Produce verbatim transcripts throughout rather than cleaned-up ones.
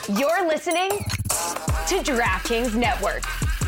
You're listening to DraftKings Network.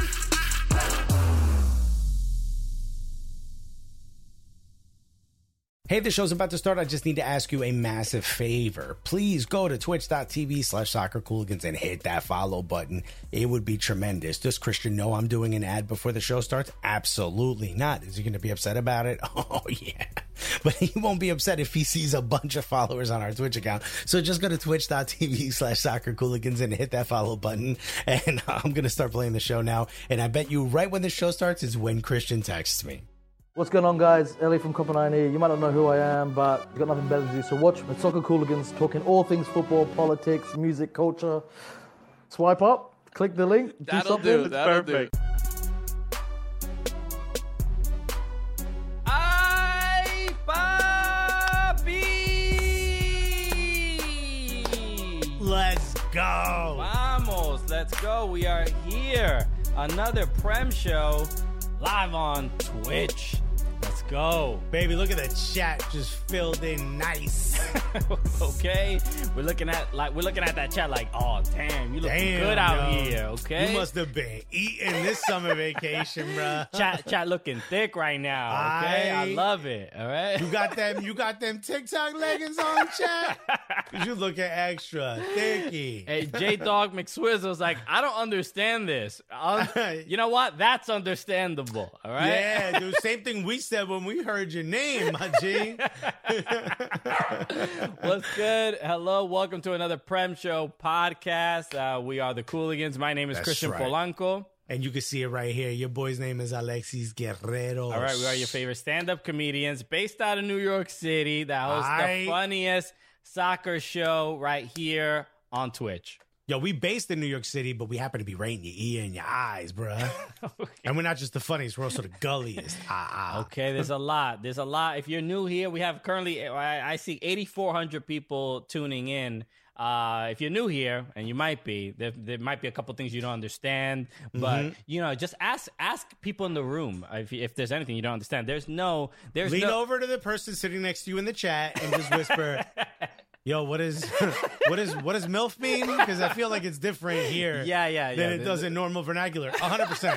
Hey, the show's about to start. I just need to ask you a massive favor. Please go to twitch.tv slash soccercooligans and hit that follow button. It would be tremendous. Does Christian know I'm doing an ad before the show starts? Absolutely not. Is he going to be upset about it? Oh, yeah. But he won't be upset if he sees a bunch of followers on our Twitch account. So just go to twitch.tv slash soccercooligans and hit that follow button. And I'm going to start playing the show now. And I bet you right when the show starts is when Christian texts me. What's going on, guys? Ellie from Copper nine here. You might not know who I am, but you've got nothing better to do. So watch the Soccer Cooligans, talking all things football, politics, music, culture. Swipe up, click the link, do That'll something. do. That'll Perfect. do. Ay, papi! Let's go. Vamos, let's go. We are here. Another Prem show live on Twitch. Let's go. Baby, look at the chat just filled in nice. Okay, we're looking at like we're looking at that chat like, oh damn, you looking Damn, good out yo. here. Okay, You must have been eating this summer vacation, bruh. chat chat looking thick right now. Okay, I, I- love it. All right, You got them, you got them TikTok leggings on, chat? You looking extra thicky. Hey, J Dog McSwizzle's like, I don't understand this. Um, you know what? That's understandable. All right. Yeah, dude. Same thing we said when we heard your name, my G. What's good? Hello, welcome to another Prem Show podcast. Uh, we are the Cooligans. My name is That's Christian right. Polanco. And you can see it right here. Your boy's name is Alexis Guerrero. All right, we are your favorite stand-up comedians based out of New York City that host I- the funniest soccer show right here on Twitch. Yo, we based in New York City, but we happen to be right in your ear and your eyes, bruh. And we're not just the funniest, we're also the gulliest. Ah, ah. Okay, there's a lot. There's a lot. If you're new here, we have currently, I, I see eighty-four hundred people tuning in. Uh, if you're new here, and you might be, there, there might be a couple things you don't understand, but Mm-hmm. you know, just ask ask people in the room if, if there's anything you don't understand. There's no, there's Lean no. over to the person sitting next to you in the chat and just whisper, yo, what is what is what does MILF mean? Because I feel like it's different here Yeah, yeah, than yeah. it does in normal vernacular. one hundred percent.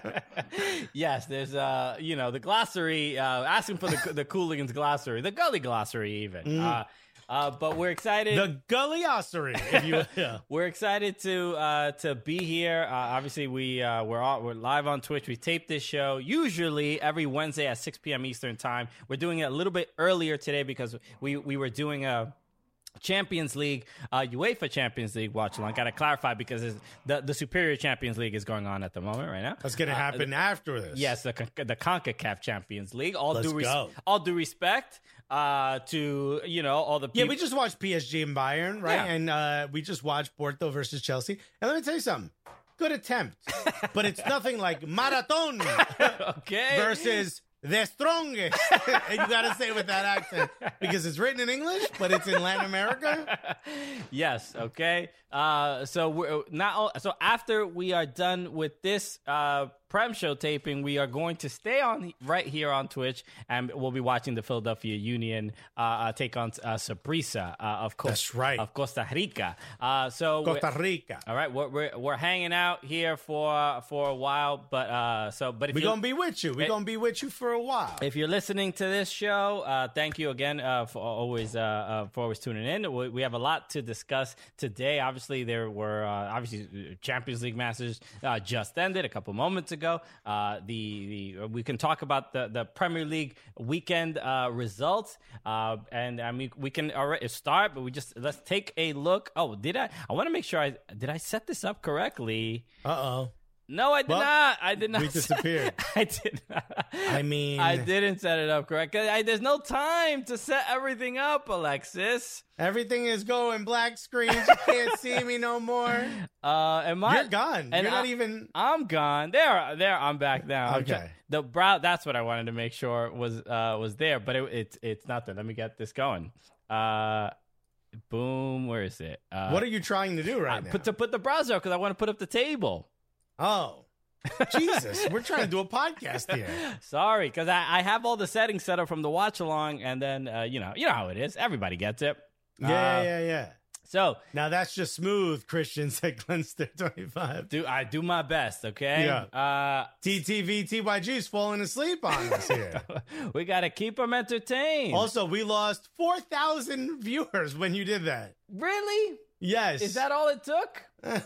Yes, there's uh, you know, the glossary. Uh, asking for the the Cooligans glossary, the Gully glossary, even. Uh, uh, but we're excited. The gulliosity, if you will. We're excited to uh, to be here. Uh, obviously, we uh, we're all, we're live on Twitch. We tape this show usually every Wednesday at six p.m. Eastern time. We're doing it a little bit earlier today because we we were doing a Champions League, uh, UEFA Champions League watch along. Got to clarify because it's, the the Superior Champions League is going on at the moment right now. That's going to happen Uh, after this. Yes, the the CONCACAF Champions League. All Let's due res- go. all due respect uh, to you know all the Yeah, people. we just watched P S G and Bayern, right? Yeah. And uh, we just watched Porto versus Chelsea. And let me tell you something. Good attempt. But it's nothing like Marathon okay versus the strongest. And you got to say it with that accent because it's written in English, but it's in Latin America. Yes. Okay. Uh, so we're not. So after we are done with this uh, Prem show taping, we are going to stay on right here on Twitch, and we'll be watching the Philadelphia Union uh, uh, take on uh, Saprissa uh, of course. That's right. Of Costa Rica. Uh, so we're- Costa Rica. all right, we're, we're we're hanging out here for for a while, but uh, so but if We're you going to be with you. We're going to be with you for a while. if you're listening to this show, uh, thank you again uh, for always uh, uh, for always tuning in. We, we have a lot to discuss today. Obviously, there were uh, obviously Champions League matches uh, just ended a couple moments ago. Uh, the, the we can talk about the, the Premier League weekend uh, results, uh, and I mean we can already start, but we just let's take a look. Oh, did I? I want to make sure I did I set this up correctly. Uh-oh. No, I did Well, not. I did not. we disappeared. I did not. I mean- I didn't set it up correct. I, there's no time to set everything up, Alexis. Everything is going black screens. You can't see me no more. Uh, am I? You're gone. and You're not I- even... I'm gone. There, there. I'm back now. I'm Okay. try- the brow. That's what I wanted to make sure was uh was there, but it, it's it's not there. Let me get this going. Uh, boom. Where is it? Uh, What are you trying to do right I now? put to put the browser because I want to put up the table. Oh. Jesus, we're trying to do a podcast here. Sorry, because I, I have all the settings set up from the watch along, and then uh, you know you know how it is. Everybody gets it. Yeah, Uh, yeah, yeah. So now that's just smooth, Christian, said Glenster twenty-five. do I do my best, okay? Yeah. Uh, T T V T Y G's falling asleep on us here. we got to keep them entertained. Also, we lost four thousand viewers when you did that. Really? Yes. Is that all it took?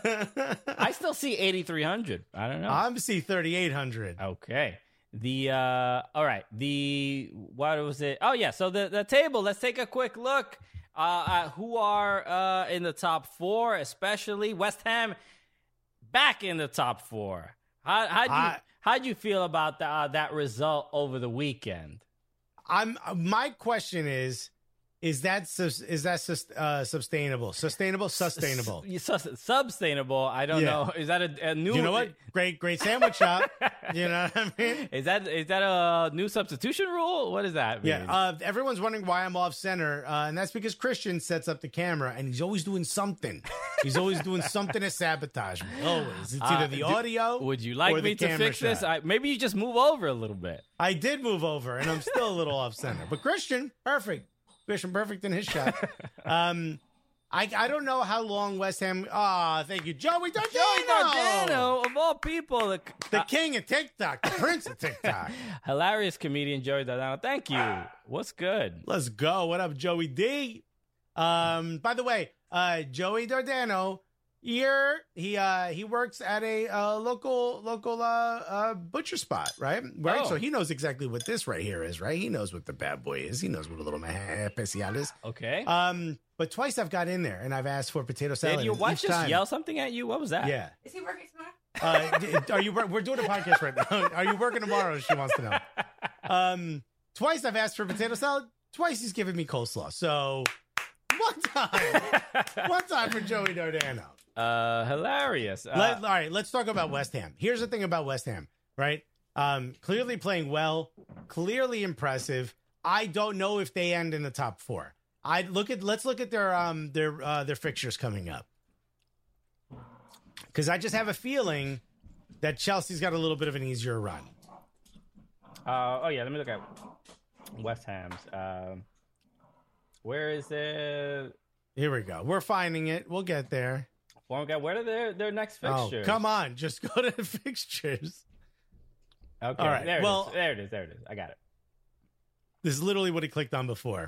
I still see eighty-three hundred. I don't know. I'm see thirty-eight hundred. Okay. The uh all right. The what was it? Oh yeah, so the the table, let's take a quick look uh at who are uh in the top four, especially West Ham back in the top four. How how'd you I, how'd you feel about the, uh, that result over the weekend? I'm my question is Is that sus- is that sus- uh, sustainable? Sustainable, sustainable, S- sustainable. I don't Yeah. know. Is that a, a new? You know what? Great, great sandwich shop. You know what I mean? Is that is that a new substitution rule? What does that mean? Yeah. Uh, everyone's wondering why I'm off center, uh, and that's because Christian sets up the camera, and he's always doing something. He's always doing something to sabotage me. Always. It's either Uh, the do- audio. Would you or like the me to camera fix shot. this? I, maybe you just move over a little bit. I did move over, and I'm still a little off center. But Christian, perfect. Christian, perfect in his shot. Um, I I don't know how long West Ham. Ah, thank you, Joey Dardano. Joey Dardano, of all people, the, The uh, king of TikTok, the prince of TikTok. hilarious comedian Joey Dardano. Thank you. What's good? Let's go. What up, Joey D? Um, by the way, uh, Joey Dardano here. He uh he works at a uh, local local uh, uh butcher spot, right? Right. Oh. So he knows exactly what this right here is, right? He knows what the bad boy is. He knows what a little man especial is. Okay. Um, but twice I've got in there and I've asked for potato salad. Did your and wife each just time- yell something at you? What was that? Yeah. Is he working tomorrow? Uh, d- are you? wor- We're doing a podcast right now. Are you working tomorrow? She wants to know. Um, twice I've asked for potato salad. Twice he's given me coleslaw. So one time, one time for Joey Dardano. Uh, hilarious. Uh, Let, all right, let's talk about West Ham. Here's the thing about West Ham, right? Um, clearly playing well, clearly impressive. I don't know if they end in the top four. I look at let's look at their um their uh, their fixtures coming up, because I just have a feeling that Chelsea's got a little bit of an easier run. Uh, oh yeah, let me look at West Ham's. Um, where is it? Here we go. We're finding it. We'll get there. Form guy. Where are their their next Oh, fixtures? come on. Just go to the fixtures. Okay, All right, there it well- is. There it is. There it is. I got it. This is literally what he clicked on before.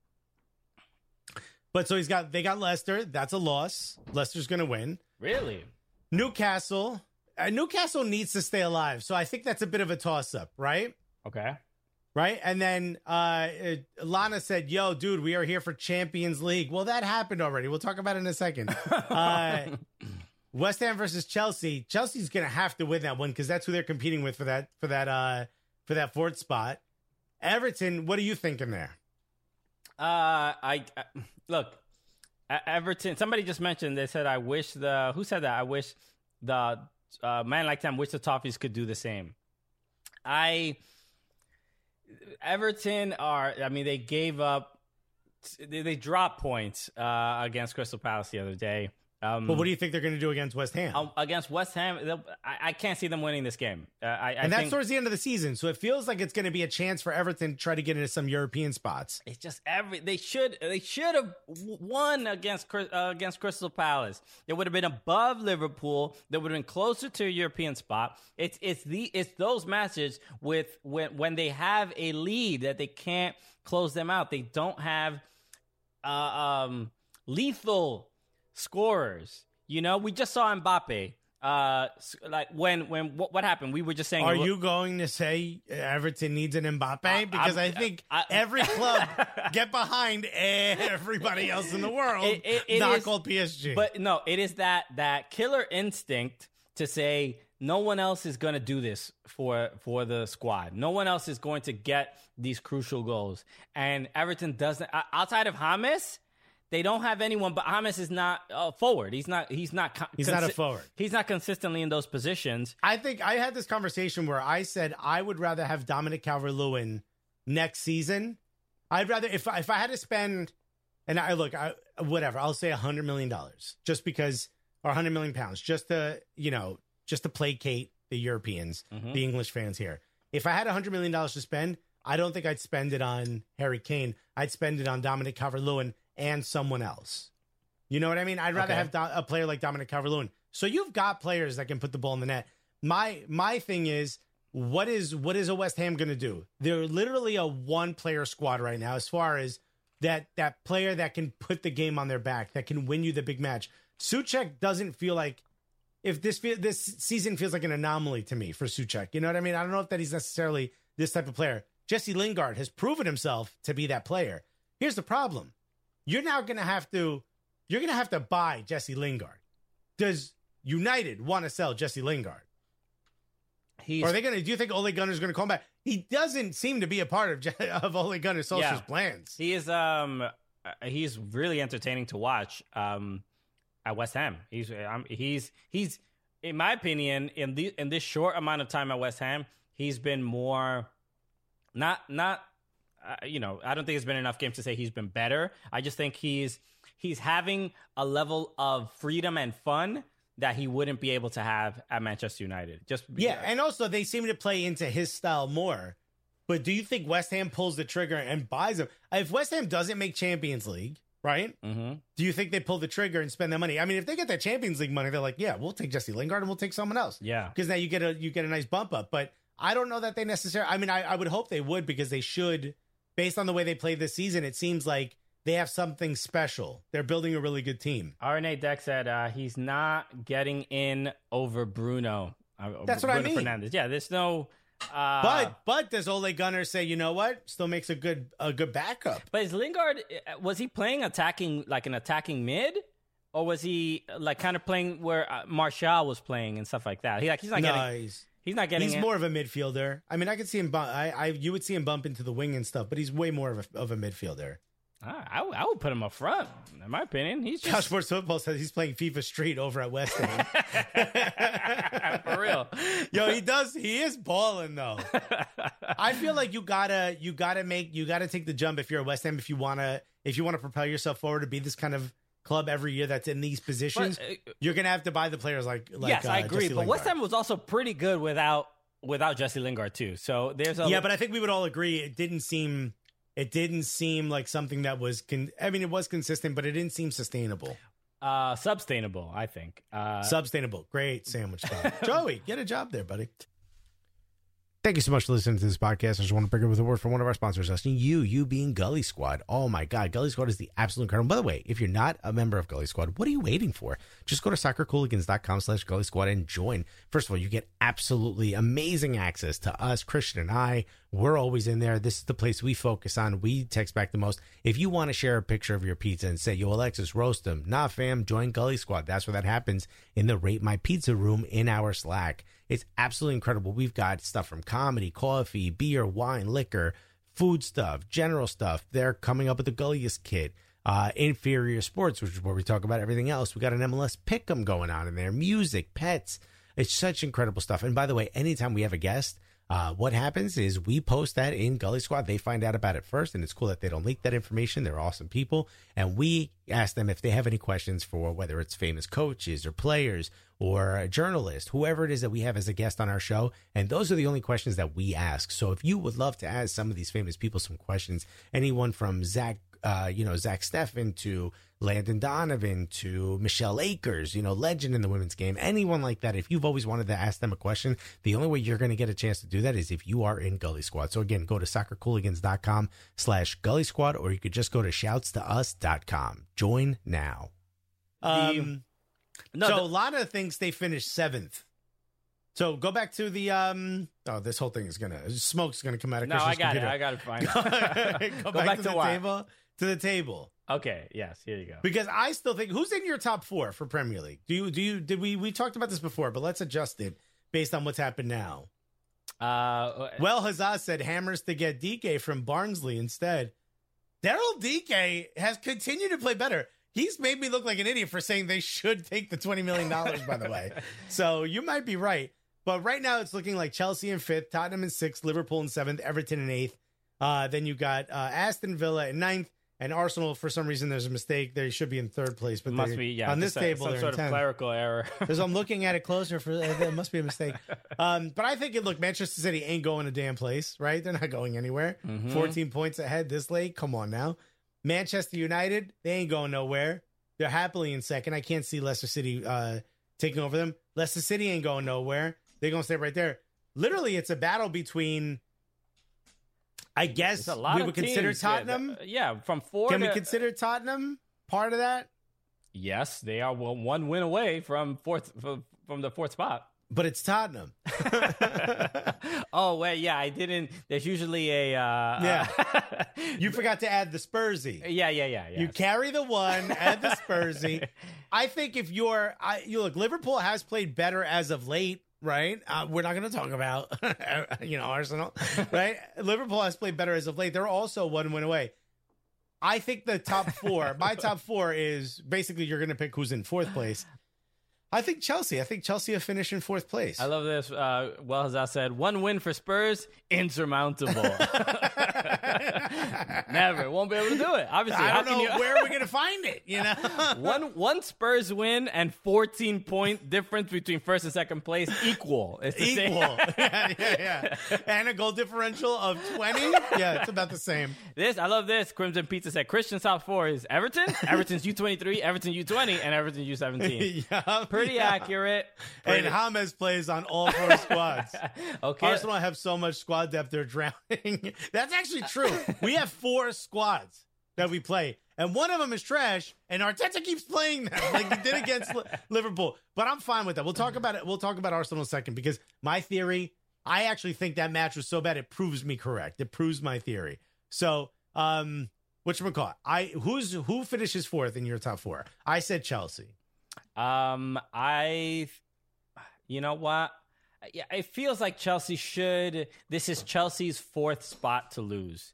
But so he's got, they got Leicester. That's a loss. Leicester's going to win. Really? Newcastle. Uh, Newcastle needs to stay alive. So I think that's a bit of a toss up, right? Okay. Right. And then uh, uh, Lana said, yo, dude, we are here for Champions League. Well, that happened already. We'll talk about it in a second. Uh, West Ham versus Chelsea. Chelsea's going to have to win that one because that's who they're competing with for that, for that, uh, for that fourth spot. Everton, what are you thinking there? Uh, I, I look, E- Everton. Somebody just mentioned. They said, "I wish the who said that? I wish the uh, man like them. Wish the Toffees could do the same." I Everton are. I mean, they gave up. They, they dropped points uh, against Crystal Palace the other day. Um, But what do you think they're going to do against West Ham? um, against West Ham? they'll- I, I can't see them winning this game. Uh, I, I and that's think towards the end of the season. So it feels like it's going to be a chance for Everton to try to get into some European spots. it's just every they should they should have won against Cry- uh, against Crystal Palace. They would have been above Liverpool. They would have been closer to a European spot. It's it's the it's those matches with when when they have a lead that they can't close them out. They don't have uh, um, lethal scorers. You know, we just saw Mbappe. Uh, s- like when when what, what happened? We were just saying. Are you going to say Everton needs an Mbappe? Because I, I'm- think I- every club get behind everybody else in the world, It- it- it not is- called P S G. But no, it is that that killer instinct to say no one else is going to do this for for the squad. No one else is going to get these crucial goals. And Everton doesn't uh, outside of James. They don't have anyone, but James is not uh, forward. He's not. He's not. co- He's not a forward. He's not consistently in those positions. I think I had this conversation where I said I would rather have Dominic Calvert-Lewin next season. I'd rather if I- if I had to spend, and I look, I, whatever, I'll say a hundred million dollars just because, or a hundred million pounds, just to you know, just to placate the Europeans, the English fans here. If I had a hundred million dollars to spend, I don't think I'd spend it on Harry Kane. I'd spend it on Dominic Calvert-Lewin and someone else. You know what I mean? I'd rather Okay. have Do- a player like Dominic Calvert-Lewin. So you've got players that can put the ball in the net. My my thing is, what is what is a West Ham going to do? They're literally a one-player squad right now as far as that that player that can put the game on their back, that can win you the big match. Souček doesn't feel like, if this feel, this season feels like an anomaly to me for Souček. You know what I mean? I don't know if that he's necessarily this type of player. Jesse Lingard has proven himself to be that player. Here's the problem. You're now going to have to, you're going to have to buy Jesse Lingard. Does United want to sell Jesse Lingard? He's, Or are they going to, do you think Ole Gunnar's going to come back? He doesn't seem to be a part of, Je- of Ole Gunnar Solskjaer's Yeah. plans. he is um uh, he's really entertaining to watch um at West Ham. He's um, he's he's in my opinion in the in this short amount of time at West Ham, he's been more not not uh, you know, I don't think it's been enough games to say he's been better. I just think he's he's having a level of freedom and fun that he wouldn't be able to have at Manchester United. Just Yeah, and also they seem to play into his style more. But do you think West Ham pulls the trigger and buys him? If West Ham doesn't make Champions League, right? Mm-hmm. Do you think they pull the trigger and spend that money? I mean, if they get that Champions League money, they're like, yeah, we'll take Jesse Lingard and we'll take someone else. Yeah. Because now you get a you get a nice bump up. But I don't know that they necessarily. I mean, I, I would hope they would, because they should, based on the way they played this season. It seems like they have something special. They're building a really good team. R N A Deck said uh, he's not getting in over Bruno. Uh, That's what I Bruno mean. Fernandes. Yeah, there's no. Uh, But but does Ole Gunnar say, you know what, still makes a good a good backup? but is Lingard, was he playing attacking like an attacking mid, or was he like kind of playing where uh, Martial was playing and stuff like that? He like he's not No, getting. he's He's not getting. he's in. more of a midfielder. I mean, I could see him. Bump, I I you would see him bump into the wing and stuff, but he's way more of a of a midfielder. Ah, I, would- I would put him up front. In my opinion, he's Couch just Sports Football says he's playing FIFA Street over at West Ham. for real. Yo, he does. He is balling though. I feel like you gotta, you gotta make, you gotta take the jump if you're a West Ham. If you wanna, if you wanna propel yourself forward to be this kind of club every year that's in these positions, But, uh, you're gonna have to buy the players like. like yes, I uh, agree. Jesse But West Lingard. Ham was also pretty good without without Jesse Lingard too. So there's a Yeah, but I think we would all agree it didn't seem, it didn't seem like something that was. Con- I mean, it was consistent, but it didn't seem sustainable. uh, sustainable. I think. Uh, Substainable. Great sandwich spot. Joey, get a job there, buddy. Thank you so much for listening to this podcast. I just want to bring it with a word from one of our sponsors, asking you, you being Gully Squad. Oh my God, Gully Squad is the absolute incredible. By the way, if you're not a member of Gully Squad, what are you waiting for? Just go to soccercooligans.com slash Gully Squad and join. First of all, you get absolutely amazing access to us, Christian and I. We're always in there. This is the place we focus on. We text back the most. If you want to share a picture of your pizza and say, yo, Alexis, roast them. Nah, fam, join Gully Squad. That's where that happens, in the Rate My Pizza room in our Slack. It's absolutely incredible. We've got stuff from comedy, coffee, beer, wine, liquor, food stuff, general stuff. They're coming up with the Gulliest kit. Uh, inferior sports, which is where we talk about everything else. We got an M L S pick'em going on in there. Music, pets. It's such incredible stuff. And by the way, anytime we have a guest, uh, what happens is we post that in Gully Squad. They find out about it first, and it's cool that they don't leak that information. They're awesome people. And we ask them if they have any questions for whether it's famous coaches or players or a journalist, whoever it is that we have as a guest on our show. And those are the only questions that we ask. So if you would love to ask some of these famous people some questions, anyone from Zach, uh, you know, Zach Steffen to Landon Donovan to Michelle Akers, you know, legend in the women's game, anyone like that. If you've always wanted to ask them a question, the only way you're going to get a chance to do that is if you are in Gully Squad. So again, go to soccercooligans.com slash Gully Squad, or you could just go to shouts to us dot com. Join now. Um, no, so the- a lot of things they finished seventh. So go back to the um. Oh, this whole thing is gonna smoke's gonna come out of no, I Christian's got computer. it. I got to find it. go, Go back, back to, to the what? table. To the table. Okay. Yes. Here you go. Because I still think, who's in your top four for Premier League? Do you do you did we we talked about this before, but let's adjust it based on what's happened now. Uh, Well, Hazard said hammers to get D K from Barnsley instead. Daryl D K has continued to play better. He's made me look like an idiot for saying they should take the twenty million dollars, by the way. So you might be right. But right now it's looking like Chelsea in fifth, Tottenham in sixth, Liverpool in seventh, Everton in eighth. Uh, then you got uh, Aston Villa in ninth, and Arsenal, for some reason, there's a mistake. They should be in third place. But must they- be yeah on this just a- table, some they're sort in of tenth. clerical error. Because I'm looking at it closer, for there must be a mistake. Um, but I think it. Look, Manchester City ain't going a damn place, right? They're not going anywhere. Mhm. fourteen points ahead this late. Come on now. Manchester United, they ain't going nowhere. They're happily in second. I can't see Leicester City uh, taking over them. Leicester City ain't going nowhere. They're going to stay right there. Literally, it's a battle between, I guess, a lot we of would consider teams. Tottenham. Yeah, yeah, from four Can to... we consider Tottenham part of that? Yes, they are one win away from fourth from, from the fourth spot. But it's Tottenham. Oh, wait, yeah, I didn't. There's usually a... Uh, Yeah. uh, You forgot to add the Spursy. yeah, yeah, yeah, yeah. You carry the one, add the Spursy. I think if you're, I, you look, Liverpool has played better as of late, right? Uh, we're not going to talk about, you know, Arsenal, right? Liverpool has played better as of late. They're also one win away. I think the top four, my top four is basically you're going to pick who's in fourth place. I think Chelsea. I think Chelsea will finish in fourth place. I love this. Uh, well, as I said, one win for Spurs, insurmountable. Never. Won't be able to do it. Obviously. I How don't can know you... where we're going to find it, you know? one one Spurs win and fourteen point difference between first and second place equal. It's the Equal. same. yeah, yeah, yeah. And a goal differential of twenty. Yeah, it's about the same. This, I love this. Crimson Pizza said Christian's top four is Everton, Everton's U twenty-three, Everton U twenty, and Everton U seventeen. Yeah, Pretty yeah. accurate. And Pretty- James plays on all four squads. okay. Arsenal have so much squad depth, they're drowning. That's actually true. We have four squads that we play, and one of them is trash, and Arteta keeps playing them like he did against Li- Liverpool. But I'm fine with that. We'll talk about it. We'll talk about Arsenal in a second, because my theory, I actually think that match was so bad, it proves me correct. It proves my theory. So, um, whatchamacallit? I who's who finishes fourth in your top four? I said Chelsea. Um, I, you know what? Yeah, it feels like Chelsea should. This is Chelsea's fourth spot to lose.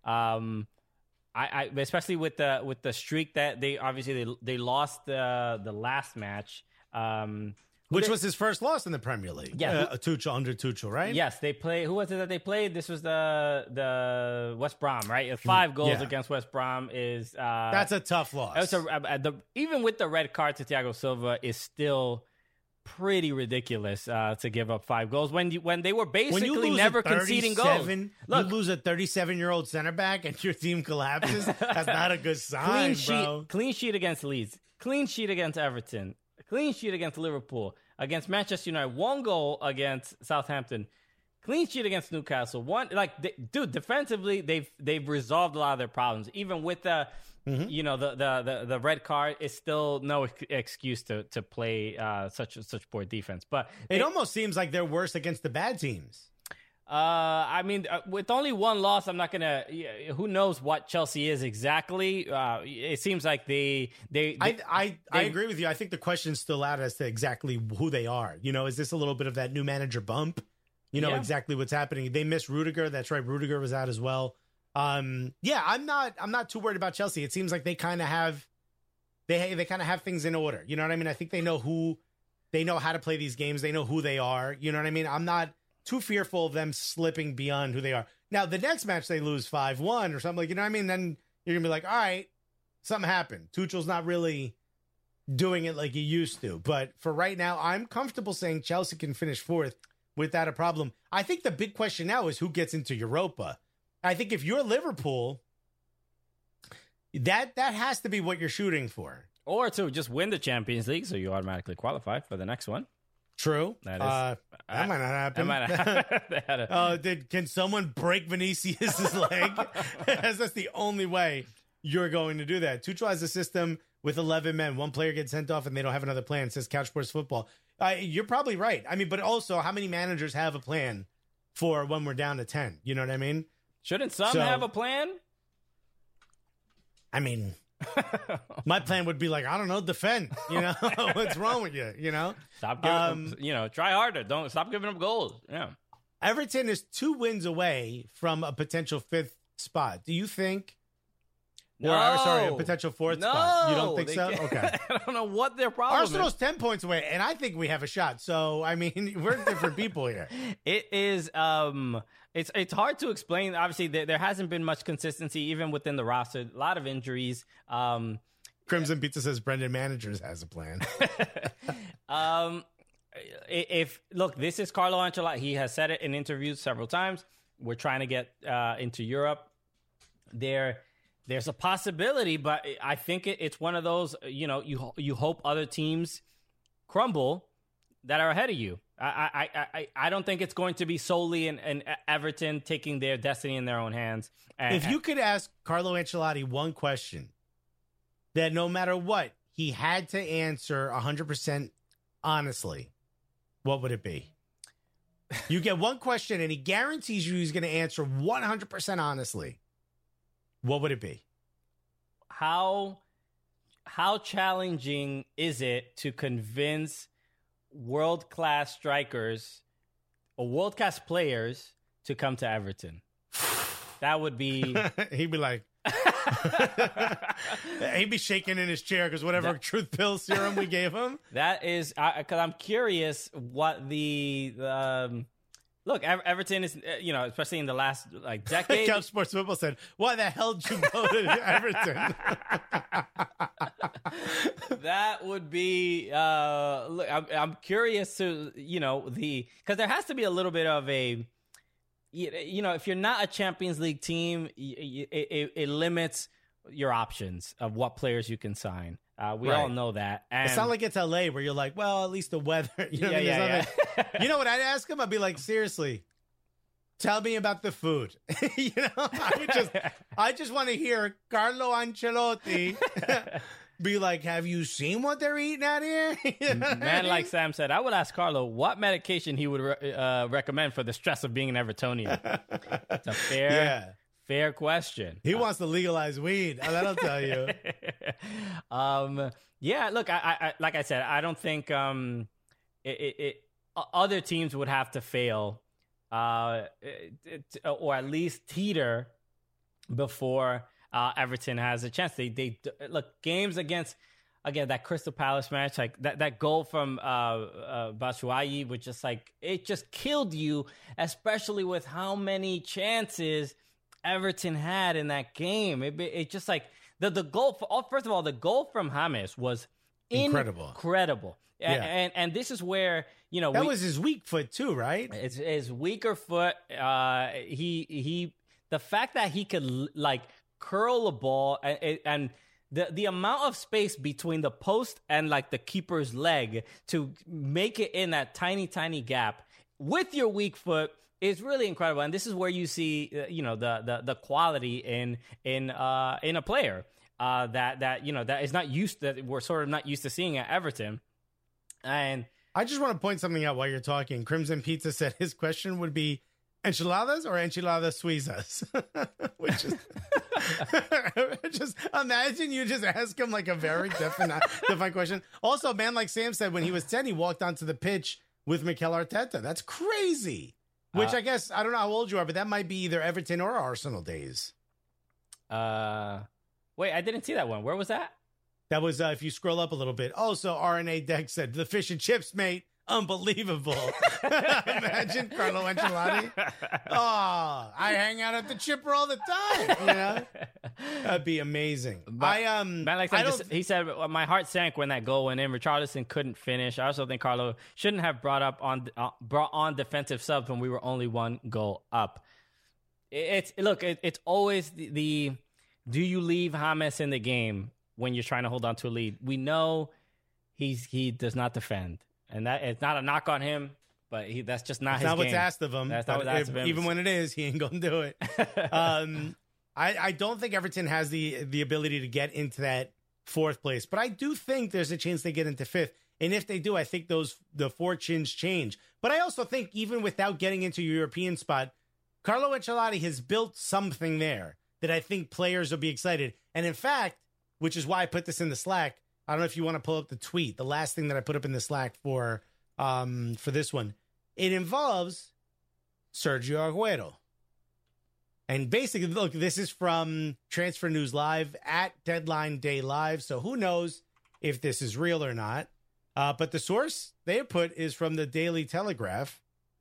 Um, I, I especially with the with the streak that they obviously they they lost the the last match. Um, Which they- was his first loss in the Premier League. Yeah. uh, Tuchel under Tuchel, right? Yes, they play. Who was it that they played? This was the the West Brom, right? Five goals Yeah. against West Brom is uh, That's a tough loss. It was a, uh, the, even with the red card to Thiago Silva is still pretty ridiculous uh, to give up five goals when you when they were when you basically lose never a conceding goals. thirty-seven, Look, you lose a thirty-seven-year-old center back and your team collapses. That's not a good sign, clean sheet, bro. clean sheet against Leeds, clean sheet against Everton, clean sheet against Liverpool, against Manchester United, one goal against Southampton. Clean sheet against Newcastle. One like, they, dude, defensively they've they've resolved a lot of their problems. Even with the, mm-hmm. you know, the, the the the red card, is still no ex- excuse to to play uh, such such poor defense. But It they, almost seems like they're worse against the bad teams. uh, I mean, uh, with only one loss, I'm not gonna. Yeah, who knows what Chelsea is exactly? Uh, it seems like they they. they I I, I they- agree with you. I think the question's still out as to exactly who they are. You know, is this a little bit of that new manager bump? You know Yeah. exactly what's happening. They missed Rudiger. That's right. Rudiger was out as well. Um, yeah, I'm not. I'm not too worried about Chelsea. It seems like they kind of have, they they kind of have things in order. You know what I mean? I think they know who, they know how to play these games. They know who they are. You know what I mean? I'm not too fearful of them slipping beyond who they are. Now, the next match they lose five one or something like, you know what I mean? Then you're gonna be like, all right, something happened. Tuchel's not really doing it like he used to. But for right now, I'm comfortable saying Chelsea can finish fourth without a problem. I think the big question now is who gets into Europa. I think if you're Liverpool, that that has to be what you're shooting for. or to just win the Champions League, so you automatically qualify for the next one. True. That is- uh, that I- might not happen. That might not- they had a- Uh, did can someone break Vinicius' leg? That's the only way you're going to do that. Tuchel has a system with eleven men. One player gets sent off and they don't have another plan. It says Couch Sports Football. Uh, you're probably right. I mean, but also, how many managers have a plan for when we're down to ten? You know what I mean? Shouldn't some So- have a plan? I mean, my plan would be like, I don't know, defend. You know, what's wrong with you? You know, Stop giving Um, them, you know, try harder. Don't stop giving up goals. Yeah. Everton is two wins away from a potential fifth spot. Do you think? Or, uh, sorry, a potential fourth no, spot. You don't think they so? can't- Okay. I don't know what their problem Arsenal's is. ten points away, and I think we have a shot. So, I mean, we're different people here. It is um it's it's hard to explain. Obviously there, there hasn't been much consistency even within the roster. A lot of injuries. Um Crimson Pizza says Brendan Managers has a plan. um i- if look, this is Carlo Ancelotti. He has said it in interviews several times. We're trying to get uh into Europe. There there's a possibility, but I think it, it's one of those, you know, you you hope other teams crumble that are ahead of you. I I I, I don't think it's going to be solely in, in Everton taking their destiny in their own hands. And, if you could ask Carlo Ancelotti one question that no matter what, he had to answer one hundred percent honestly, what would it be? You get one question and he guarantees you he's going to answer one hundred percent honestly. What would it be? How how challenging is it to convince world-class strikers or world-class players to come to Everton? That would be... He'd be like... He'd be shaking in his chair because whatever that, truth pill serum we gave him. That is... Because I'm curious what the... Um, Look, Everton is, you know, especially in the last like decade. Couch Sports Football said, "Why the hell did you go to Everton?" That would be. Uh, look, I'm, I'm curious to, you know, the because there has to be a little bit of a, you know, if you're not a Champions League team, it, it, it limits your options of what players you can sign. Uh, we right. all know that. And it's not like it's L A where you're like, well, at least the weather. You know, yeah, what I mean? yeah, yeah. You know what I'd ask him? I'd be like, seriously, tell me about the food. You know, I would just, I just want to hear Carlo Ancelotti be like, have you seen what they're eating out here? You know Man, like Sam said, I would ask Carlo what medication he would re- uh, recommend for the stress of being an Evertonian. It's a fair. Yeah. Fair question. He wants to legalize weed. That'll tell you. um, yeah, look, I, I, like I said, I don't think um, it, it, it, other teams would have to fail uh, it, or at least teeter before uh, Everton has a chance. They, they look, games against, again, that Crystal Palace match, like that, that goal from uh, uh, Batshuayi, which just like, it just killed you, especially with how many chances Everton had in that game. It, it just like the the goal. For, first of all, the goal from James was incredible, incredible. Yeah. And, and and this is where you know that we, was his weak foot too, right? It's his weaker foot. Uh, he he. The fact that he could like curl a ball and and the the amount of space between the post and like the keeper's leg to make it in that tiny tiny gap with your weak foot is really incredible, and this is where you see, uh, you know, the the the quality in in uh, in a player uh, that that you know that is not used that we're sort of not used to seeing at Everton. And I just want to point something out while you're talking. Crimson Pizza said his question would be enchiladas or enchiladas suizas, which is just imagine you just ask him like a very definite defined question. Also, man, like Sam said, when he was ten, he walked onto the pitch with Mikel Arteta. That's crazy. Which uh, I guess, I don't know how old you are, but that might be either Everton or Arsenal days. Uh, wait, I didn't see that one. Where was that? That was, uh, if you scroll up a little bit. Also, R N A Deck said, the fish and chips, mate. Unbelievable. Imagine Carlo Ancelotti. Oh, I hang out at the Chipper all the time. You know? That'd be amazing. But, I um, man, like I just, he said, my heart sank when that goal went in. Richarlison couldn't finish. I also think Carlo shouldn't have brought up on uh, brought on defensive subs when we were only one goal up. It's look, it, it's always the, the do you leave James in the game when you're trying to hold on to a lead? We know he's he does not defend. And that it's not a knock on him, but he, that's just not it's his not game. what's asked of him. That's not what's asked of him. Even when it is, he ain't going to do it. um, I, I don't think Everton has the the ability to get into that fourth place, but I do think there's a chance they get into fifth. And if they do, I think those the fortunes change. But I also think even without getting into your European spot, Carlo Ancelotti has built something there that I think players will be excited. And in fact, which is why I put this in the Slack, I don't know if you want to pull up the tweet. The last thing that I put up in the Slack for um, for this one, it involves Sergio Aguero. And basically, look, this is from Transfer News Live at Deadline Day Live. So who knows if this is real or not. Uh, but the source they have put is from the Daily Telegraph.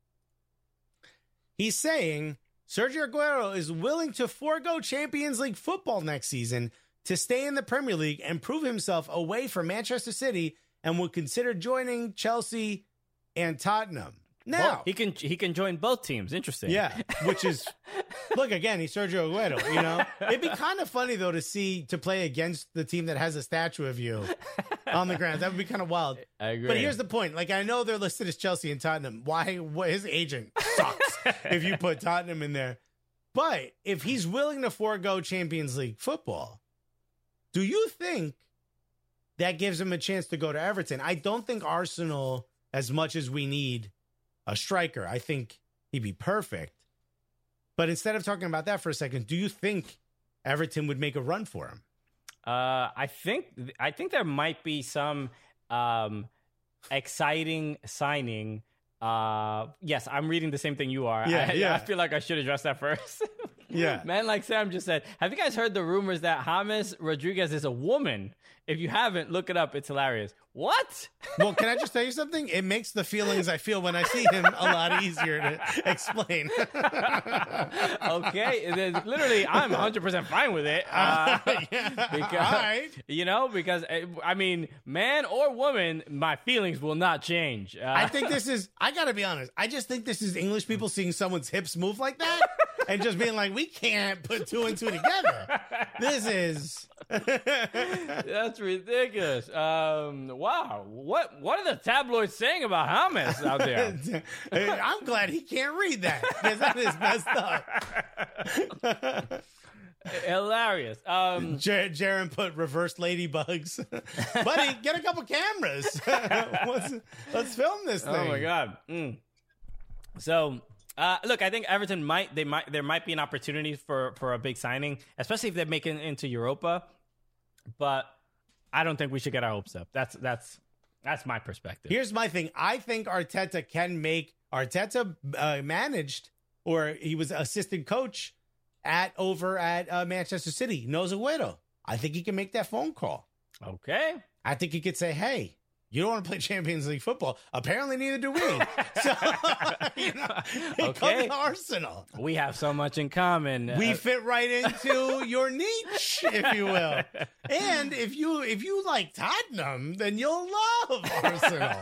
He's saying Sergio Aguero is willing to forego Champions League football next season to stay in the Premier League and prove himself away from Manchester City and would consider joining Chelsea and Tottenham. Now he can he can join both teams. Interesting. Yeah, which is look again. He's Sergio Aguero. You know, it'd be kind of funny though to see to play against the team that has a statue of you on the ground. That would be kind of wild. I agree. But here's the point. Like I know they're listed as Chelsea and Tottenham. Why? What, his agent sucks if you put Tottenham in there. But if he's willing to forego Champions League football, do you think that gives him a chance to go to Everton? I don't think Arsenal, as much as we need a striker, I think he'd be perfect. But instead of talking about that for a second, do you think Everton would make a run for him? Uh, I think I think there might be some um, exciting signing. Uh, yes, I'm reading the same thing you are. Yeah, I, yeah. I feel like I should address that first. Yeah. Man like Sam just said, have you guys heard the rumors that James Rodriguez is a woman? If you haven't, look it up. It's hilarious. What? Well, can I just tell you something? It makes the feelings I feel when I see him a lot easier to explain. Okay. And then literally, I'm one hundred percent fine with it. Uh, yeah. because, All right. You know, because, I mean, man or woman, my feelings will not change. Uh, I think this is, I got to be honest, I just think this is English people seeing someone's hips move like that and just being like, we can't put two and two together. This is... That's ridiculous. Um, wow. What what are the tabloids saying about James out there? I'm glad he can't read that because that is messed up. Hilarious. Um, J- Jaron put reverse ladybugs. Buddy, get a couple cameras. let's, let's film this thing. oh my God. Mm. So, uh, look, I think Everton might they might there might be an opportunity for for a big signing, especially if they make it into Europa. But I don't think we should get our hopes up. That's that's that's my perspective. Here's my thing. I think Arteta can make Arteta uh, managed, or he was assistant coach at over at uh, Manchester City. Knows Aguero. I think he can make that phone call. Okay. I think he could say, "Hey, you don't want to play Champions League football. Apparently, neither do we." So, you know, Okay. come to Arsenal. We have so much in common. We Uh, fit right into your niche, if you will. And if you if you like Tottenham, then you'll love Arsenal.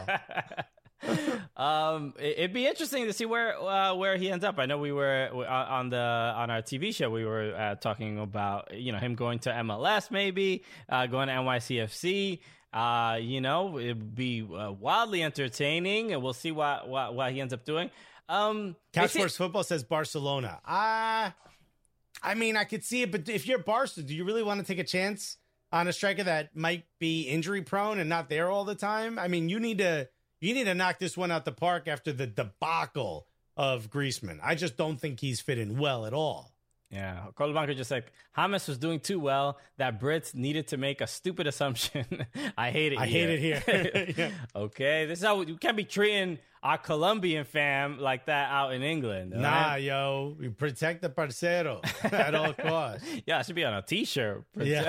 Um, it- it'd be interesting to see where uh, where he ends up. I know we were uh, on the on our T V show. We were uh, talking about you know him going to M L S, maybe uh, going to N Y C F C. Uh, you know, it'd be uh, wildly entertaining, and we'll see what what, what he ends up doing. Um, Couch is it- Sports Football says Barcelona. Uh, I mean, I could see it, but if you're Barca, do you really want to take a chance on a striker that might be injury prone and not there all the time? I mean, you need to you need to knock this one out the park after the debacle of Griezmann. I just don't think he's fitting well at all. Yeah, Carlo Banco just like James was doing too well that Brits needed to make a stupid assumption. I hate it. I here. hate it here. Yeah. Okay, this is how we, we can't be treating our Colombian fam like that out in England. all Nah, right? yo, we protect the parcero at all costs. Yeah, it should be on a T-shirt. Yeah,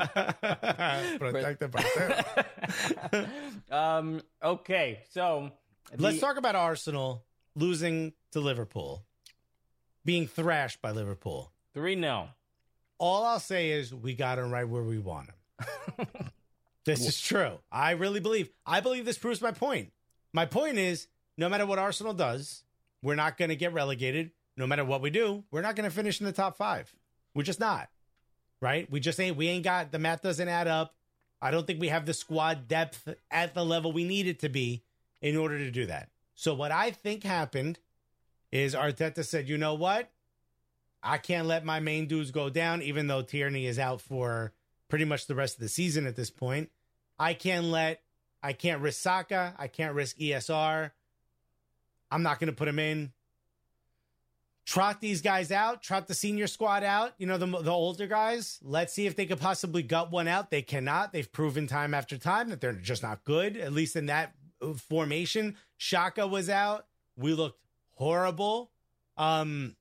protect the parcero. Um. Okay, so Let's the- talk about Arsenal losing to Liverpool, being thrashed by Liverpool. three nil. All I'll say is we got him right where we want him. This is true. I really believe. I believe this proves my point. My point is, no matter what Arsenal does, we're not going to get relegated. No matter what we do, we're not going to finish in the top five. We're just not. Right? We just ain't. We ain't got the math doesn't add up. I don't think we have the squad depth at the level we need it to be in order to do that. So what I think happened is Arteta said, you know what? I can't let my main dudes go down, even though Tierney is out for pretty much the rest of the season at this point. I can't let, I can't risk Saka. I can't risk E S R. I'm not going to put him in. Trot these guys out. Trot the senior squad out. You know, the, the older guys. Let's see if they could possibly gut one out. They cannot. They've proven time after time that they're just not good, at least in that formation. Xhaka was out. We looked horrible. Um,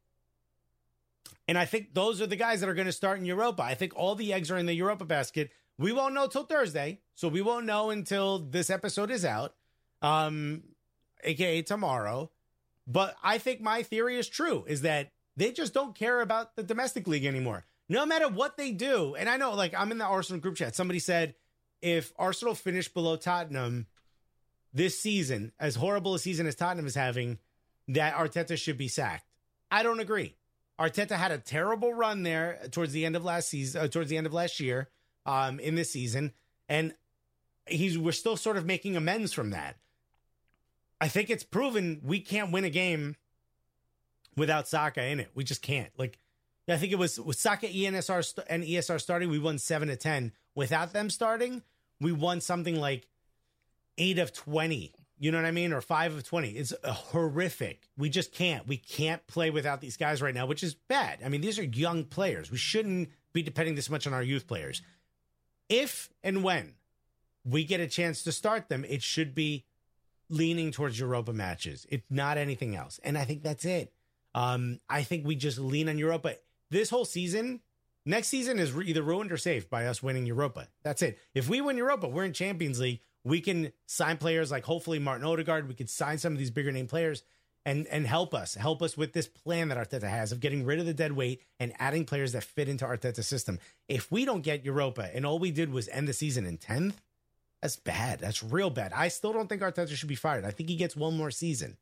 and I think those are the guys that are going to start in Europa. I think all the eggs are in the Europa basket. We won't know till Thursday, so we won't know until this episode is out, um, aka tomorrow. But I think my theory is true, is that they just don't care about the domestic league anymore. No matter what they do, and I know, like, I'm in the Arsenal group chat. Somebody said, if Arsenal finish below Tottenham, this season, as horrible a season as Tottenham is having, that Arteta should be sacked. I don't agree. Arteta had a terrible run there towards the end of last season, uh, towards the end of last year, um, in this season, and he's we're still sort of making amends from that. I think it's proven we can't win a game without Saka in it. We just can't. Like, I think it was with Saka, E N S R, st- and E S R starting, we won seven to ten. Without them starting, we won something like eight of twenty. You know what I mean? Or five of twenty. It's horrific. We just can't. We can't play without these guys right now, which is bad. I mean, these are young players. We shouldn't be depending this much on our youth players. If and when we get a chance to start them, it should be leaning towards Europa matches. It's not anything else. And I think that's it. Um, I think we just lean on Europa. This whole season, next season is either ruined or saved by us winning Europa. That's it. If we win Europa, we're in Champions League. We can sign players like hopefully Martin Odegaard. We could sign some of these bigger name players and and help us, help us with this plan that Arteta has of getting rid of the dead weight and adding players that fit into Arteta's system. If we don't get Europa and all we did was end the season in tenth, that's bad. That's real bad. I still don't think Arteta should be fired. I think he gets one more season.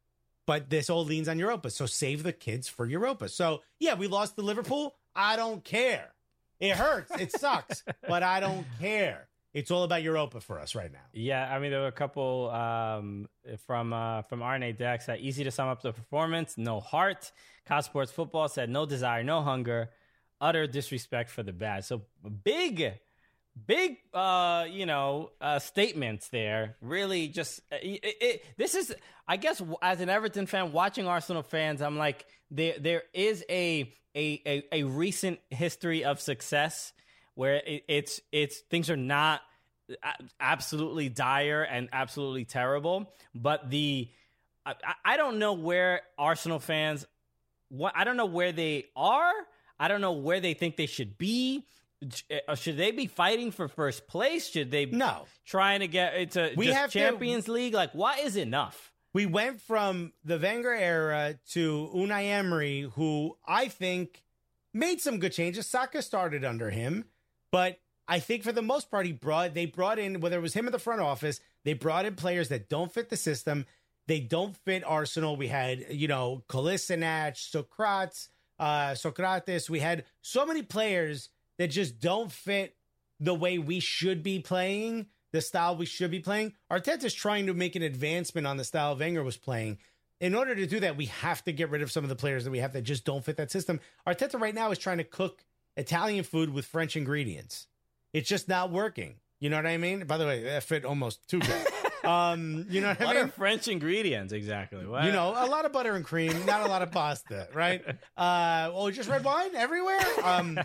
But this all leans on Europa. So save the kids for Europa. So, yeah, we lost to Liverpool. I don't care. It hurts. It sucks. But I don't care. It's all about Europa for us right now. Yeah, I mean, there were a couple um, from uh, from R N A Dex that easy to sum up the performance. No heart. Cow Sports Football said no desire, no hunger, utter disrespect for the bad. So big, big, uh, you know, uh, statements there. Really, just it, it, this is, I guess, as an Everton fan, watching Arsenal fans, I'm like, there there is a a a, a recent history of success where it, it's it's things are not absolutely dire and absolutely terrible, but the I, I don't know where Arsenal fans, what I don't know where they are. I don't know where they think they should be. Should they be fighting for first place? Should they no trying to get into we just have Champions to, League? Like, what is enough? We went from the Wenger era to Unai Emery, who I think made some good changes. Saka started under him. But I think for the most part, he brought they brought in, whether it was him in the front office, they brought in players that don't fit the system. They don't fit Arsenal. We had, you know, Kolasinac, Socrates, uh, Socrates. We had so many players that just don't fit the way we should be playing, the style we should be playing. Arteta's trying to make an advancement on the style Wenger was playing. In order to do that, we have to get rid of some of the players that we have that just don't fit that system. Arteta right now is trying to cook Italian food with French ingredients. It's just not working. You know what I mean? By the way, that fit almost too good. um, you know what, what I mean? What are French ingredients exactly? What? You know, a lot of butter and cream, not a lot of pasta, right? Uh, oh, just red wine everywhere. Um,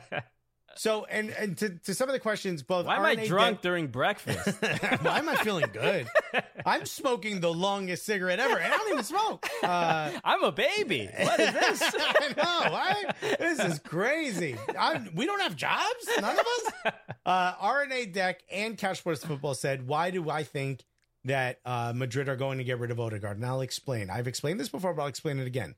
so, and and to, to some of the questions, both why am R I N A drunk De- during breakfast? Why am I feeling good? I'm smoking the longest cigarette ever, and I don't even smoke. Uh, I'm a baby. What is this? I know. Right? This is crazy. I'm, we don't have jobs. None of us. Uh, R N A Deck and Couch Sports Football said, "Why do I think that uh, Madrid are going to get rid of Odegaard?" And I'll explain. I've explained this before, but I'll explain it again.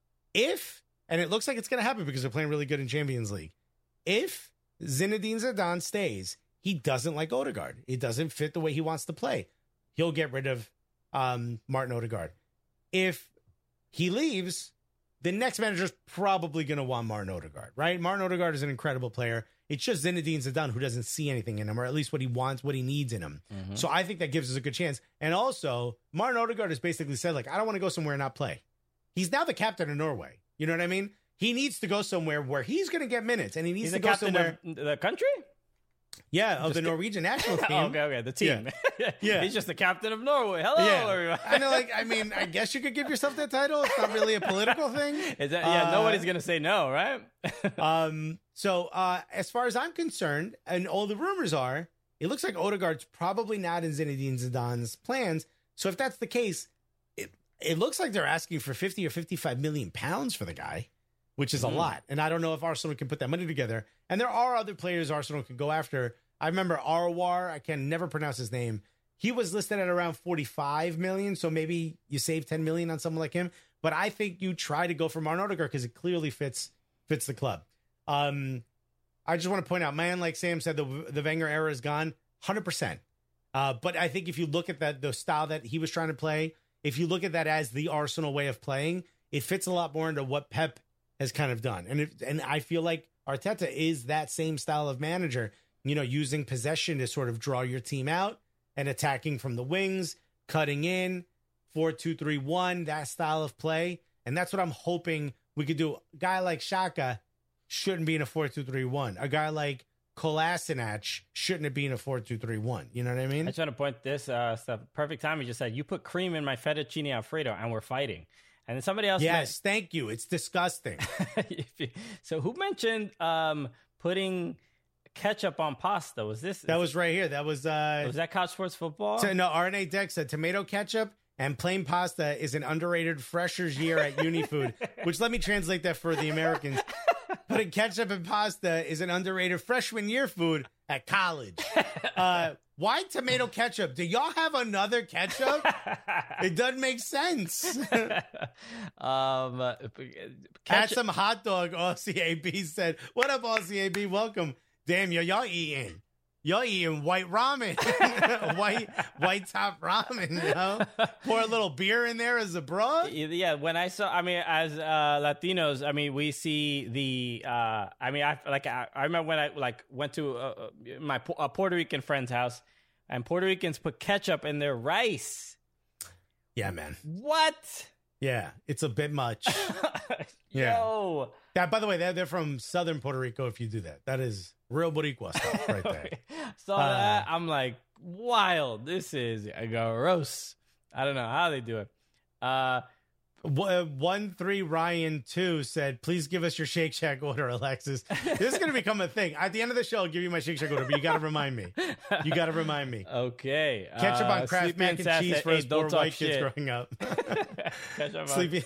If, and it looks like it's going to happen because they're playing really good in Champions League. If Zinedine Zidane stays, he doesn't like Odegaard. It doesn't fit the way he wants to play. He'll get rid of um, Martin Odegaard. If he leaves, the next manager's probably going to want Martin Odegaard, right? Martin Odegaard is an incredible player. It's just Zinedine Zidane who doesn't see anything in him, or at least what he wants, what he needs in him. Mm-hmm. So I think that gives us a good chance. And also, Martin Odegaard has basically said, like, I don't want to go somewhere and not play. He's now the captain of Norway. You know what I mean? He needs to go somewhere where he's going to get minutes, and he needs He's to the go captain somewhere. Of the country? Yeah, of Just the the- Norwegian national team. Oh, okay, okay, the team. Yeah. Yeah. He's just the captain of Norway. Hello, Yeah, everyone. I know. Like, I mean, I guess you could give yourself that title. It's not really a political thing. Is that, yeah, Uh, nobody's gonna say no, right? Um. So, uh, as far as I'm concerned, and all the rumors are, it looks like Odegaard's probably not in Zinedine Zidane's plans. So, if that's the case, it it looks like they're asking for fifty or fifty-five million pounds for the guy, which is a Mm. lot. And I don't know if Arsenal can put that money together. And there are other players Arsenal can go after. I remember Arwar, I can never pronounce his name. He was listed at around forty-five million. So maybe you save ten million on someone like him. But I think you try to go for Martin Odegaard because it clearly fits fits the club. Um, I just want to point out, man, like Sam said, the the Wenger era is gone. one hundred percent. Uh, but I think if you look at that, the style that he was trying to play, if you look at that as the Arsenal way of playing, it fits a lot more into what Pep has kind of done. And it, and I feel like Arteta is that same style of manager, you know, using possession to sort of draw your team out and attacking from the wings, cutting in, four two three one, that style of play. And that's what I'm hoping we could do. A guy like Xhaka shouldn't be in a four two three one. A guy like Kolasinac shouldn't have been a four two three one. You know what I mean? I just want to point this uh, stuff. Perfect time. You just said, you put cream in my fettuccine Alfredo and we're fighting. And then somebody else. Yes, meant- thank you. It's disgusting. So who mentioned um, putting ketchup on pasta? Was this? That was right here. That was. Uh, was that Couch Sports Football? So, no, R N A Deck said tomato ketchup and plain pasta is an underrated freshers year at Unifood, which let me translate that for the Americans. Putting ketchup and pasta is an underrated freshman year food at college. Uh, why tomato ketchup? Do y'all have another ketchup? It doesn't make sense. um, uh, At some hot dog, Aussie A B said, what up, Aussie A B? Welcome. Damn, yo, y'all eating. Y'all eating white ramen. white white top ramen, you know? Pour a little beer in there as a bra. Yeah, when I saw, I mean, as uh, Latinos, I mean, we see the, uh, I mean, I like, I, I remember when I like went to uh, my a Puerto Rican friend's house, and Puerto Ricans put ketchup in their rice. Yeah, man. What? Yeah, it's a bit much. Yeah. Yo. Yeah, by the way, they're, they're from southern Puerto Rico if you do that. That is real Boricua stuff right there. Saw uh, that. I'm like, wild. This is gross. I don't know how they do it. Uh, one three Ryan two said, please give us your Shake Shack order, Alexis. This is going to become a thing. At the end of the show, I'll give you my Shake Shack order, but you got to remind me. You got to remind me. Okay. Ketchup uh, on Kraft mac and cheese for us poor white kids growing up. Ketchup Sleepy.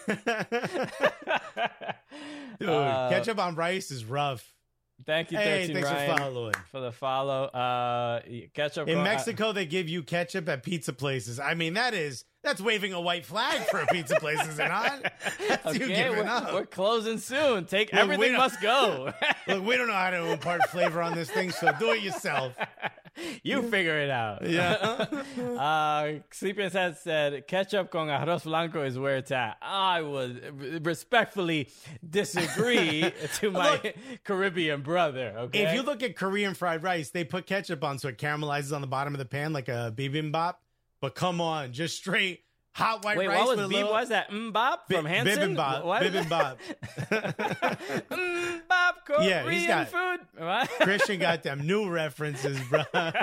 Dude, uh, ketchup on rice is rough. Thank you, hey, thanks Ryan, for following. For the follow. Uh, ketchup in Mexico, they give you ketchup at pizza places. I mean, that is that's waving a white flag for a pizza place, is it not? That's okay, you giving we're, up. We're closing soon. Take Look, everything must go. Look, we don't know how to impart flavor on this thing, so do it yourself. You figure it out. Yeah. uh, Sleeping Set said, ketchup con arroz blanco is where it's at. I would respectfully disagree to my look, Caribbean brother. Okay. If you look at Korean fried rice, they put ketchup on so it caramelizes on the bottom of the pan like a bibimbap. But come on, just straight hot white Wait, rice. What was with B- little... what was that? Mbop from Hanson? Bibimbap. What? Bibimbap. Mbop Korean yeah, he's got, food. What? Christian got them new references, bro.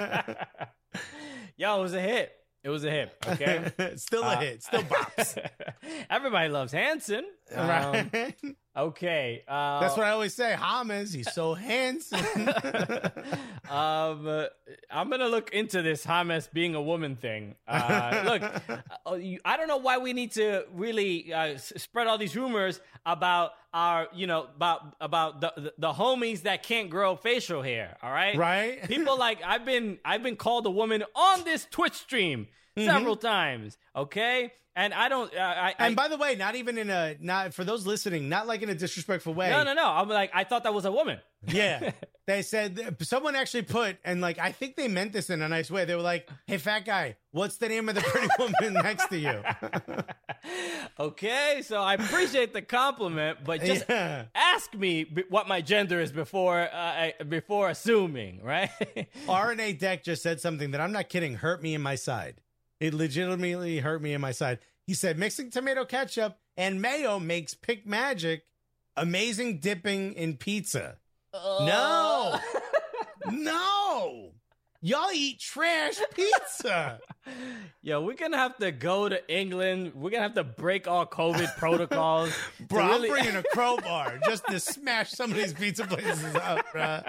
Yo, it was a hit. It was a hit. Okay, still a uh, hit. Still bops. Everybody loves Hanson, right? Um, okay, uh, that's what I always say. James, he's so handsome. um, uh, I'm gonna look into this James being a woman thing. Uh, look, uh, you, I don't know why we need to really uh, s- spread all these rumors about our, you know, about about the, the the homies that can't grow facial hair. All right, right? People like I've been I've been called a woman on this Twitch stream mm-hmm. several times. Okay. And I don't. Uh, I, and I, by the way, not even in a not for those listening, not like in a disrespectful way. No, no, no. I'm like, I thought that was a woman. Yeah, they said someone actually put, and like I think they meant this in a nice way. They were like, "Hey, fat guy, what's the name of the pretty woman next to you?" Okay, so I appreciate the compliment, but just yeah. ask me b- what my gender is before uh, before assuming, right? R N A Deck just said something that I'm not kidding. Hurt me in my side. It legitimately hurt me in my side. He said, mixing tomato ketchup and mayo makes pick magic. Amazing dipping in pizza. Uh. No. No. Y'all eat trash pizza. Yo, we're going to have to go to England. We're going to have to break all COVID protocols. Bro, really... I'm bringing a crowbar just to smash some of these pizza places up, bro.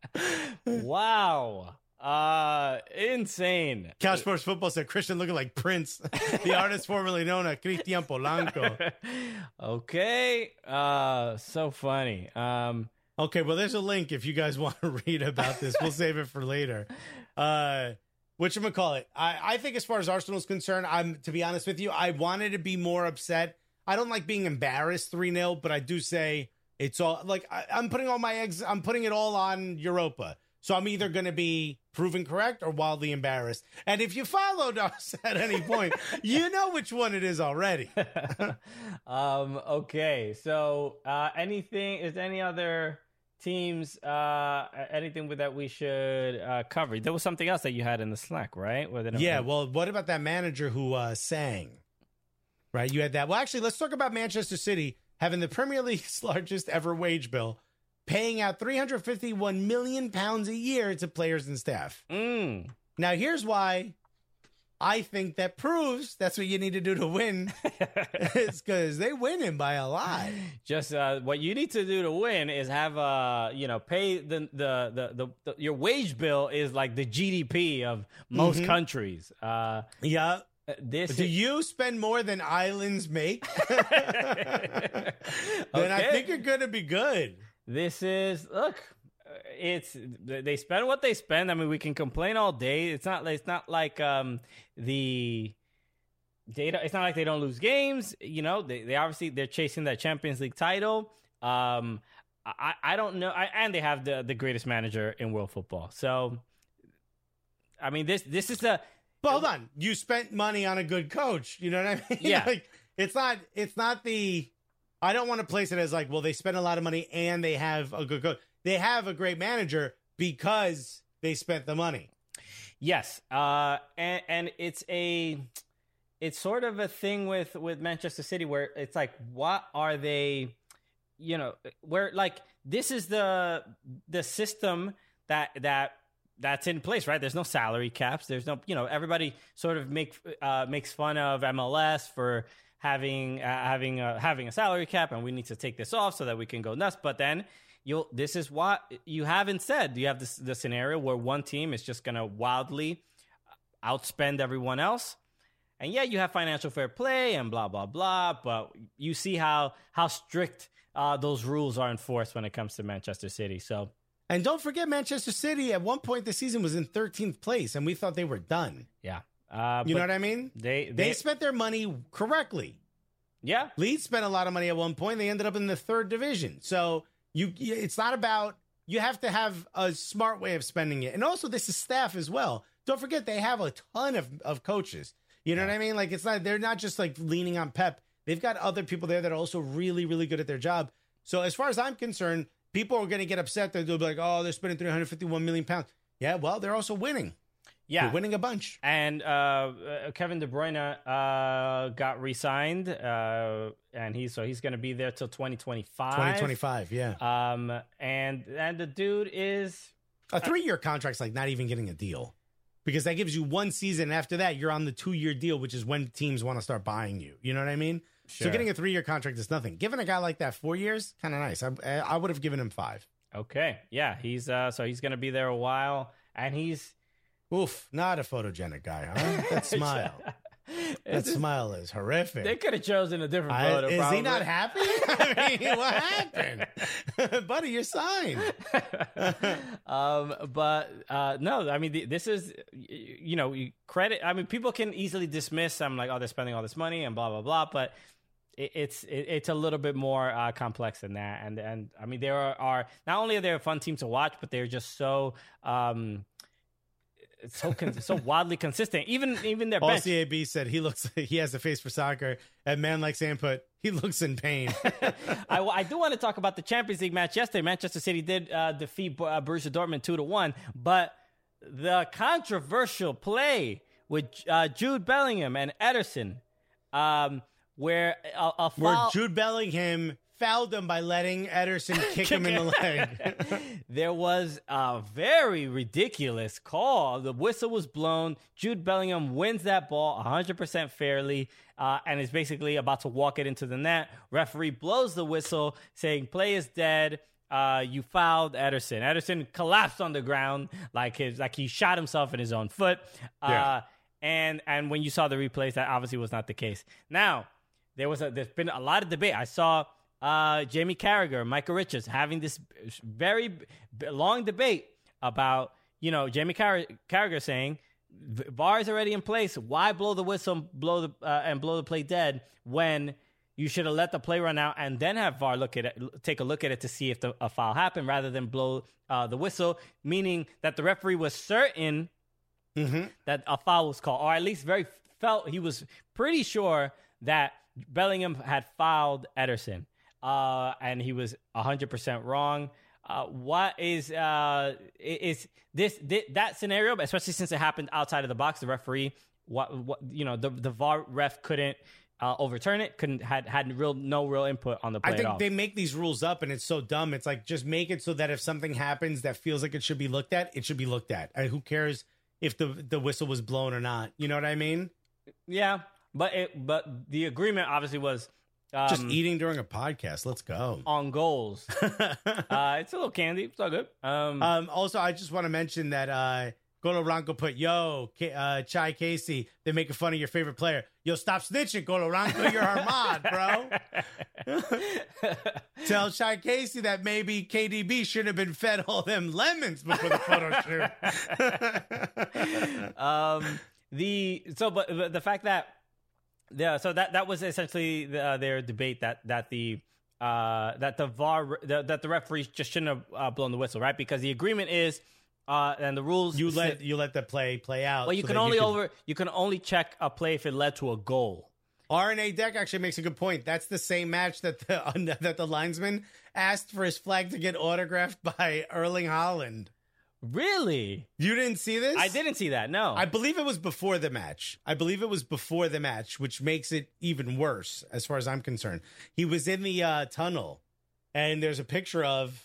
Wow. Uh, insane. Couch Sports Football said Christian looking like Prince, the artist formerly known as Christian Polanco. Okay. Uh, so funny. Um, okay, well, there's a link if you guys want to read about this. We'll save it for later. Uh, whatchamacallit? I, I think as far as Arsenal's concerned, I'm, to be honest with you, I wanted to be more upset. I don't like being embarrassed three nil, but I do say it's all, like, I, I'm putting all my eggs, I'm putting it all on Europa. So I'm either going to be proven correct or wildly embarrassed. And if you followed us at any point, you know which one it is already. um, okay. So uh, anything, is there any other teams, uh, anything with that we should uh, cover? There was something else that you had in the Slack, right? Where they yeah. Well, what about that manager who uh, sang? Right. You had that. Well, actually, let's talk about Manchester City having the Premier League's largest ever wage bill, paying out three hundred fifty-one million pounds a year to players and staff. Mm. Now, here's why I think that proves that's what you need to do to win. It's because they winning by a lot. Just uh, what you need to do to win is have uh, you know, pay the the, the the the your wage bill is like the G D P of most mm-hmm. countries. Uh, yeah. This do is... you spend more than islands make? Then okay. I think you're going to be good. This is, look, it's, they spend what they spend. I mean, we can complain all day. It's not, it's not like um, the data, it's not like they don't lose games. You know, they, they obviously, they're chasing that Champions League title. Um, I, I don't know. I, and they have the, the greatest manager in world football. So, I mean, this, this is a, but hold on, you spent money on a good coach. You know what I mean? Yeah. Like, it's not, it's not the, I don't want to place it as like, well, they spend a lot of money and they have a good coach. They have a great manager because they spent the money. Yes. Uh, and, and it's a, it's sort of a thing with, with Manchester City where it's like, what are they, you know, where like, this is the, the system that, that, that's in place, right? There's no salary caps. There's no, you know, everybody sort of make uh, makes fun of M L S for having uh, having a, having a salary cap, and we need to take this off so that we can go nuts. But then you'll, this is what you have instead. You have this the scenario where one team is just going to wildly outspend everyone else, and yeah, you have financial fair play and blah blah blah. But you see how how strict uh, those rules are enforced when it comes to Manchester City. So. And don't forget, Manchester City at one point this season was in thirteenth place, and we thought they were done. Yeah. Uh, you know what I mean? They, they They spent their money correctly. Yeah. Leeds spent a lot of money at one point. They ended up in the third division. So you, it's not about, you have to have a smart way of spending it. And also, this is staff as well. Don't forget, they have a ton of, of coaches. You know yeah. what I mean? Like, it's not, they're not just like leaning on Pep. They've got other people there that are also really, really good at their job. So as far as I'm concerned, people are going to get upset. They'll be like, oh, they're spending three hundred fifty-one million pounds. Yeah, well, they're also winning. Yeah. They're winning a bunch. And uh, Kevin De Bruyne uh, got re-signed, uh, and he's so he's going to be there till twenty twenty-five. twenty twenty-five, yeah. Um, and and the dude is... A three-year contract's like not even getting a deal. Because that gives you one season. After that, you're on the two-year deal, which is when teams want to start buying you. You know what I mean? Sure. So getting a three-year contract is nothing. Giving a guy like that four years, kind of nice. I, I would have given him five. Okay, yeah, he's uh, so he's going to be there a while, and he's oof, not a photogenic guy, huh? That smile, that just, smile is horrific. They could have chosen a different photo. I, is probably. he not happy? I mean, what happened, buddy? You're signed. um, but uh, no, I mean, this is you know credit. I mean, people can easily dismiss. I'm like, oh, they're spending all this money and blah blah blah, but. It's it's a little bit more uh, complex than that, and and I mean there are, are not only are they a fun team to watch, but they're just so um so con- so wildly consistent. Even even their bench. C A B said he looks he has a face for soccer, and man like Sam put he looks in pain. I, I do want to talk about the Champions League match yesterday. Manchester City did uh, defeat uh, Borussia Dortmund two to one, but the controversial play with uh, Jude Bellingham and Ederson. Um, Where a, a foul... Where Jude Bellingham fouled him by letting Ederson kick him in the leg. There was a very ridiculous call. The whistle was blown. Jude Bellingham wins that ball one hundred percent fairly uh, and is basically about to walk it into the net. Referee blows the whistle saying play is dead. Uh, you fouled Ederson. Ederson collapsed on the ground like his like he shot himself in his own foot. Uh, yeah. And and when you saw the replays, that obviously was not the case. Now, There was a, there's been a lot of debate. I saw uh, Jamie Carragher, Michael Richards having this very b- long debate about, you know, Jamie Carragher, Carragher saying, V A R is already in place. Why blow the whistle blow the, uh, and blow the play dead when you should have let the play run out and then have V A R look at it, take a look at it to see if the, a foul happened rather than blow uh, the whistle, meaning that the referee was certain mm-hmm. that a foul was called, or at least very felt he was pretty sure that Bellingham had fouled Ederson, uh, and he was one hundred percent wrong. Uh, what is uh, is this, this that scenario, especially since it happened outside of the box, the referee, what, what you know, the, the V A R ref couldn't Uh, overturn it, couldn't had had real no real input on the play. I think at all. they make these rules up, and it's so dumb. It's like, just make it so that if something happens that feels like it should be looked at, it should be looked at. Uh, who cares if the the whistle was blown or not? You know what I mean? Yeah, but it but the agreement obviously was um, just eating during a podcast. Let's go on goals. uh, it's a little candy. It's all good. Um, um, also, I just want to mention that uh, Golo Blanco put, yo, K- uh, Chai Casey, they're making fun of your favorite player. Yo, stop snitching, Golo Blanco. You're our mod, bro. Tell Chai Casey that maybe K D B should have been fed all them lemons before the photo shoot. um, the so, but, but the fact that yeah, so that that was essentially the, uh, their debate that that the uh, that the V A R the, that the referees just shouldn't have uh, blown the whistle, right? Because the agreement is. Uh, and the rules you let you let the play play out. Well, you so can only you can, over you can only check a play if it led to a goal. R N A Deck actually makes a good point. That's the same match that the uh, that the linesman asked for his flag to get autographed by Erling Haaland. Really? You didn't see this? I didn't see that. No, I believe it was before the match. I believe it was before the match, which makes it even worse as far as I'm concerned. He was in the uh, tunnel, and there's a picture of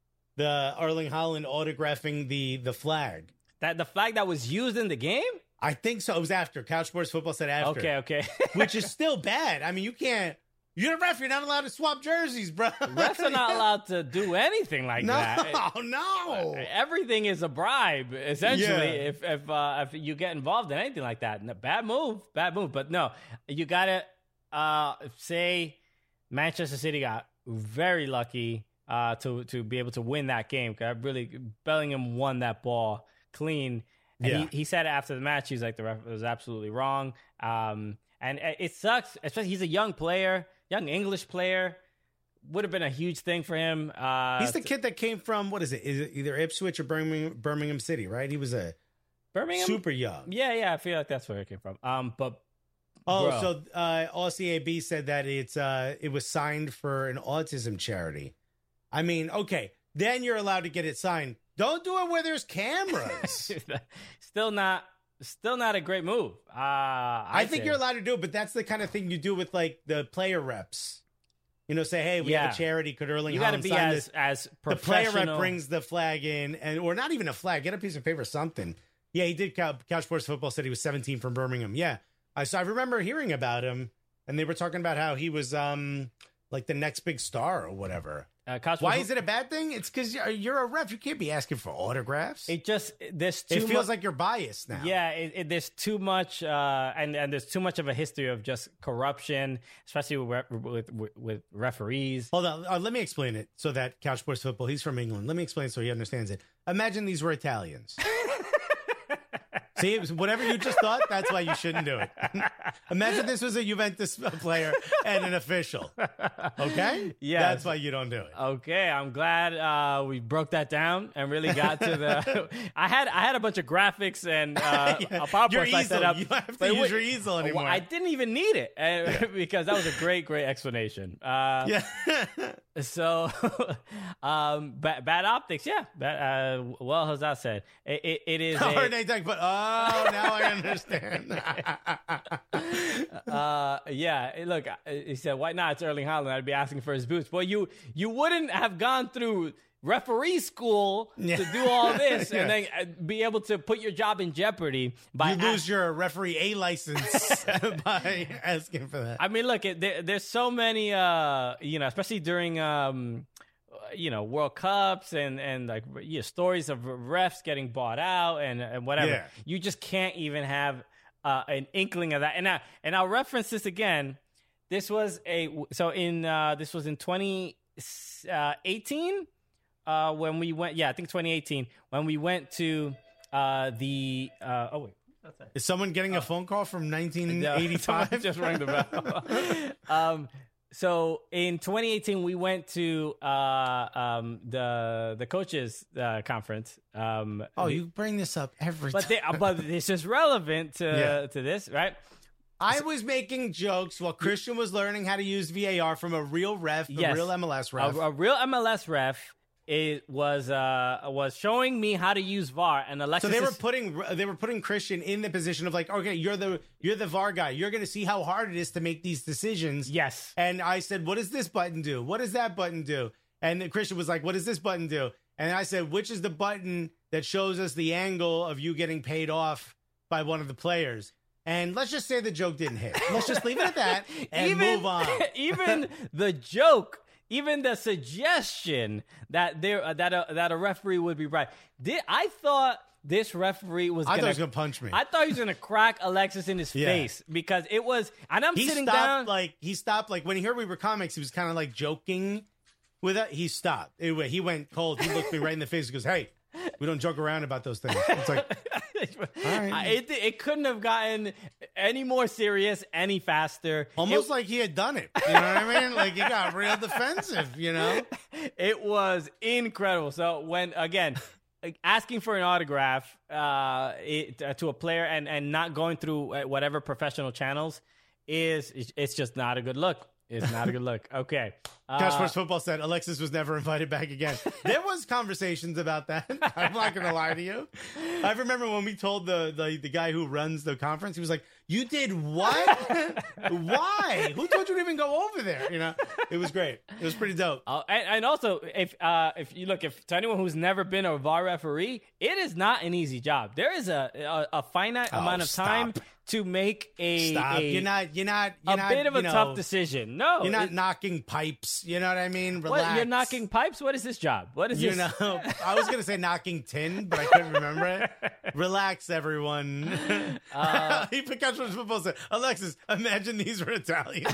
the Erling Haaland autographing the the flag. That the flag that was used in the game? I think so. It was after. Couch Sports Football said after. Okay, okay. Which is still bad. I mean, you can't. You're a ref. You're not allowed to swap jerseys, bro. Refs are not allowed to do anything like no, that. No, no. Everything is a bribe, essentially. Yeah. If if uh, if you get involved in anything like that, no, bad move, bad move. But no, you gotta uh, say Manchester City got very lucky. Uh, to to be able to win that game. I really Bellingham won that ball clean. And yeah. he, he said after the match, he's like, the ref was absolutely wrong. Um, and it sucks, especially he's a young player, young English player. Would have been a huge thing for him. Uh, he's the kid that came from, what is it? Is it either Ipswich or Birmingham, Birmingham City, right? He was a Birmingham? super young. Yeah, yeah, I feel like that's where it came from. Um, but Oh, bro. so uh, Aussie A B said that it's uh, it was signed for an autism charity. I mean, okay, then you're allowed to get it signed. Don't do it where there's cameras. still not, still not a great move. Uh, I think say. You're allowed to do it, but that's the kind of thing you do with like the player reps. You know, say, hey, we yeah. have a charity. Could Erling you got to Haaland be sign as this? as the player professional. rep brings the flag in, and or not even a flag. Get a piece of paper, something. Yeah, he did. Couch Sports Football said he was seventeen from Birmingham. Yeah, I so I remember hearing about him, and they were talking about how he was um like the next big star or whatever. Uh, Why is it a bad thing? It's because you're, you're a ref. You can't be asking for autographs. It just there's too it feels mu- like you're biased now. Yeah, it, it, there's too much, uh, and and there's too much of a history of just corruption, especially with with, with, with referees. Hold on, uh, let me explain it so that Couch Sports Football. He's from England. Let me explain so he understands it. Imagine these were Italians. See, it was whatever you just thought, that's why you shouldn't do it. Imagine this was a Juventus player and an official. Okay? Yeah. That's why you don't do it. Okay, I'm glad uh, we broke that down and really got to the... I had I had a bunch of graphics and uh, yeah. a PowerPoint I set up. You don't have to use your easel anymore. Well, I didn't even need it uh, because that was a great, great explanation. Uh, yeah. So, um, bad, bad optics, yeah. Bad, uh, well, as I said, it, it, it is. Oh, a, they talk, but oh, now I understand. uh, yeah. Look, he said, "Why not? It's Erling Haaland. I'd be asking for his boots." Well, you you wouldn't have gone through referee school yeah. to do all this yeah. and then be able to put your job in jeopardy by you lose ask- your referee A license by asking for that. I mean, look, it, there, there's so many, uh, you know, especially during, um, you know, World Cups and and like you know, stories of refs getting bought out and and whatever. Yeah. You just can't even have uh, an inkling of that. And I, and I'll reference this again. This was a so in uh, this was in twenty eighteen. Uh, when we went, yeah, I think twenty eighteen, when we went to uh, the, uh, oh, wait. That's Is someone getting a phone call from nineteen eighty-five? Just rang the bell. um, so in twenty eighteen, we went to uh, um, the the coaches uh, conference. Um, Oh, you bring this up every but time. they, but it's just relevant to Yeah. to this, right? I was making jokes while Christian was learning how to use V A R from a real ref, a Yes. real M L S ref. A, a real M L S ref. It was uh was showing me how to use V A R, and Alexis. So they were is- putting they were putting Christian in the position of like, okay, you're the you're the V A R guy. You're going to see how hard it is to make these decisions. Yes. And I said, what does this button do? What does that button do? And then Christian was like, what does this button do? And I said, which is the button that shows us the angle of you getting paid off by one of the players? And let's just say the joke didn't hit. Let's just leave it at that and even, move on. Even the joke, even the suggestion that there uh, that a, that a referee would be right. Did I thought this referee was I gonna, thought he was going to punch me. I thought he was gonna crack Alexis in his Yeah. face because it was, and I'm he sitting stopped down. like he stopped like when he heard we were comics, he was kind of like joking with it. He stopped. Anyway, he went cold. He looked me right in the face and goes, "Hey, we don't joke around about those things." It's like, right. I- it, it couldn't have gotten any more serious, any faster. almost It- like he had done it. You know what I mean? Like he got real defensive. You know? It was incredible. So when again asking for an autograph uh, it, uh, to a player and and not going through uh, whatever professional channels is it's just not a good look. It's not a good look. Okay. Uh, Cash Sports Football said Alexis was never invited back again. There was conversations about that. I'm not going to lie to you. I remember when we told the, the the guy who runs the conference, he was like, "You did what? Why? Who told you to even go over there?" You know, it was great. It was pretty dope. Uh, and, and also, if uh, if you look, if to anyone who's never been a V A R referee, it is not an easy job. There is a a, a finite Oh, amount of time stop. to make a, Stop. a, You're not. You're not. You're a not, bit of you a know, tough decision. No, You're not it- knocking pipes. You know what I mean? what, Relax. you're knocking pipes. What is this job? What is You this? know, I was gonna say knocking tin, but I couldn't remember it. Relax, everyone. Uh, he put Cash Sports Football said, Alexis, imagine these were Italians.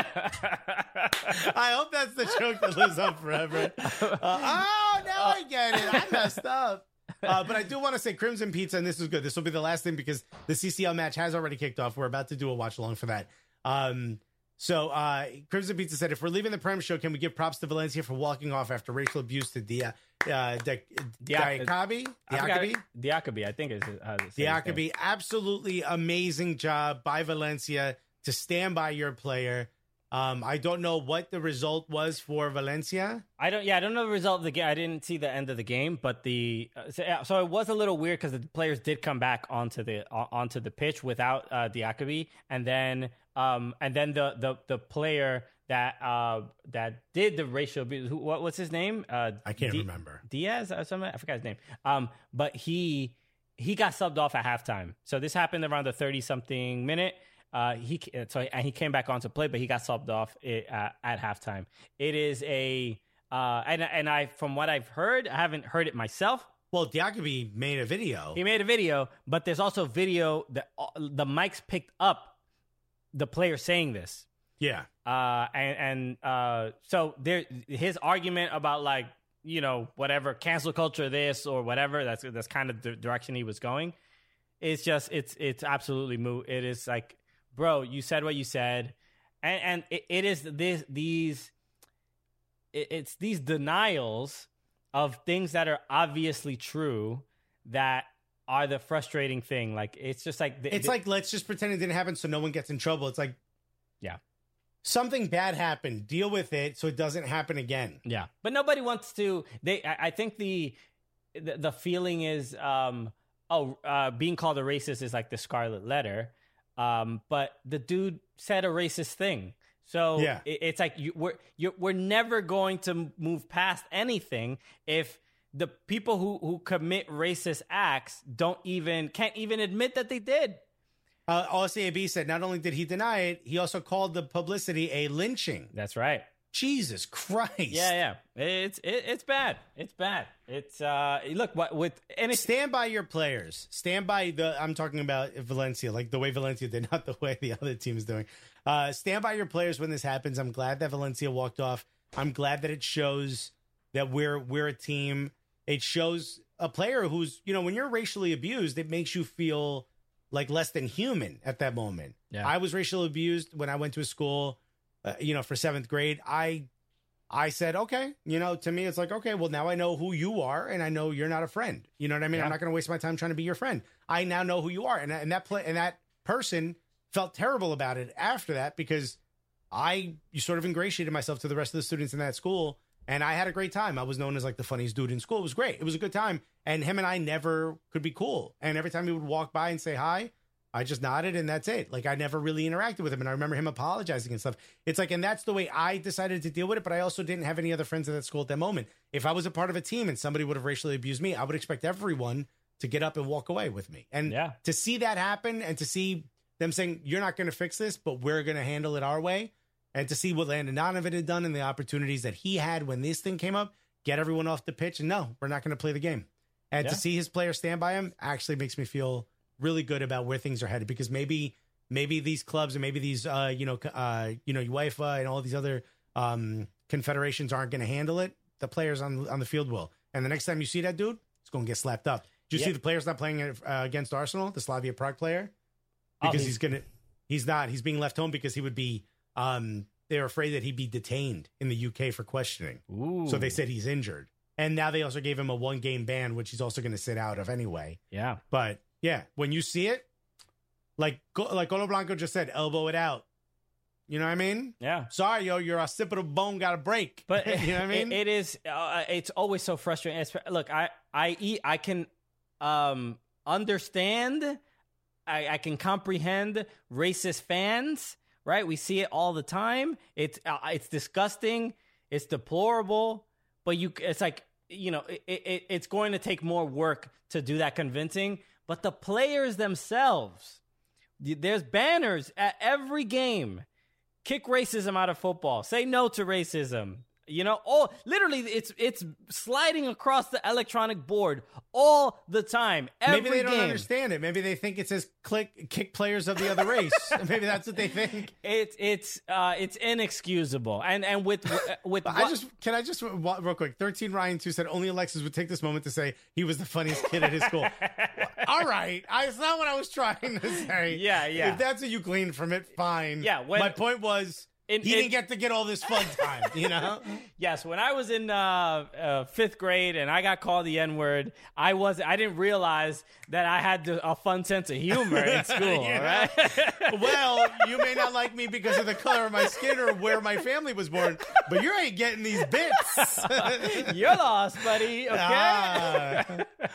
I hope that's the joke that lives on forever. Uh, oh, now I get it. I messed up. Uh, but I do want to say Crimson Pizza, and this is good. This will be the last thing because the C C L match has already kicked off. We're about to do a watch along for that. Um, so uh, Crimson Pizza said, if we're leaving the Prem show, can we give props to Valencia for walking off after racial abuse to Dia, uh, De- Diak- Diakabi? I forgot- Diakabi? Diakabi, I think is how to say his name. Diakabi, absolutely amazing job by Valencia to stand by your player. Um, I don't know what the result was for Valencia. I don't. Yeah, I don't know the result of the game. I didn't see the end of the game, but the uh, so, yeah, so it was a little weird because the players did come back onto the uh, onto the pitch without uh, Diakabi, and then um and then the the the player that uh that did the racial abuse. Who, what what's his name? Uh, I can't Di- remember. Diaz or something. I forgot his name. Um, but he he got subbed off at halftime. So this happened around the thirty something minute. Uh, he so and he came back on to play, but he got subbed off it, uh, at halftime. It is a uh, and and I from what I've heard, I haven't heard it myself. Well, Diakabi made a video. He made a video, but there's also video that uh, the mics picked up the player saying this. Yeah. Uh, and and uh, so there, his argument about like you know whatever cancel culture this or whatever that's that's kind of the direction he was going. It's just it's it's absolutely moot. It is like. Bro, you said what you said, and and it, it is this these it, it's these denials of things that are obviously true that are the frustrating thing. Like it's just like the, It's the- like, let's just pretend it didn't happen so no one gets in trouble. It's like, yeah, something bad happened. Deal with it so it doesn't happen again. yeah. But nobody wants to. They, I, I think the, the the feeling is, um, oh, uh, being called a racist is like the scarlet letter. Um, but the dude said a racist thing. So Yeah. it, it's like you, we're you we're never going to move past anything if the people who, who commit racist acts don't even can't even admit that they did. Uh, O S A B said not only did he deny it, he also called the publicity a lynching. That's right. Jesus Christ. Yeah, yeah. It's it, it's bad. It's bad. It's uh look what with and it's Stand by your players. Stand by the. I'm talking about Valencia, like the way Valencia did, not the way the other team is doing. Uh, stand by your players when this happens. I'm glad that Valencia walked off. I'm glad that it shows that we're we're a team. It shows a player who's, you know, when you're racially abused, it makes you feel like less than human at that moment. Yeah. I was racially abused when I went to a school. uh, you know, for seventh grade, I I said, okay, you know, to me, it's like, okay, well, now I know who you are and I know you're not a friend. You know what I mean? Yeah. I'm not going to waste my time trying to be your friend. I now know who you are. And, and that play and that person felt terrible about it after that because I sort of ingratiated myself to the rest of the students in that school. And I had a great time. I was known as like the funniest dude in school. It was great. It was a good time. And him and I never could be cool. And every time he would walk by and say hi, I just nodded and that's it. Like I never really interacted with him. And I remember him apologizing and stuff. It's like, and that's the way I decided to deal with it. But I also didn't have any other friends at that school at that moment. If I was a part of a team and somebody would have racially abused me, I would expect everyone to get up and walk away with me. And Yeah. to see that happen and to see them saying, you're not going to fix this, but we're going to handle it our way. And to see what Landon Donovan had done and the opportunities that he had when this thing came up, get everyone off the pitch. And no, we're not going to play the game. And Yeah. to see his players stand by him actually makes me feel really good about where things are headed, because maybe maybe these clubs and maybe these uh you know uh you know UEFA and all these other um confederations aren't going to handle it. The players on on the field will. And the next time you see that dude, it's going to get slapped up. Did you Yeah. see the players not playing uh, against Arsenal, the Slavia Prague player? Because Oh, he's, he's- gonna he's not he's being left home because he would be um they're afraid that he'd be detained in the U K for questioning. Ooh. So they said he's injured. And now they also gave him a one game ban, which he's also going to sit out of anyway. Yeah. But yeah, when you see it, like like Colo Blanco just said, elbow it out. You know what I mean? Yeah. Sorry, yo, your occipital bone got a break. But you know what I mean? it, it is. Uh, it's always so frustrating. It's, look, I I eat. I can um, understand. I, I can comprehend racist fans. Right? We see it all the time. It's uh, it's disgusting. It's deplorable. But you, it's like you know, it, it it's going to take more work to do that convincing. But the players themselves, there's banners at every game. Kick racism out of football. Say no to racism. You know, oh, literally, it's it's sliding across the electronic board all the time. Every Maybe they don't game. understand it. Maybe they think it says click kick players of the other race. Maybe that's what they think. It's it's uh it's inexcusable. And and with with I just can I just real quick. thirteen Ryan two said only Alexis would take this moment to say he was the funniest kid at his school. All right, I, it's not what I was trying to say. Yeah, yeah. If that's what you gleaned from it, fine. Yeah, when- my point was. In- he in- didn't get to get all this fun time, you know? Yes, when I was in uh, uh, fifth grade and I got called the N word, I was I didn't realize that I had the, a fun sense of humor in school. Yeah. Right? Well, you may not like me because of the color of my skin or where my family was born, but you ain't getting these bits. You're lost, buddy. Okay. Ah.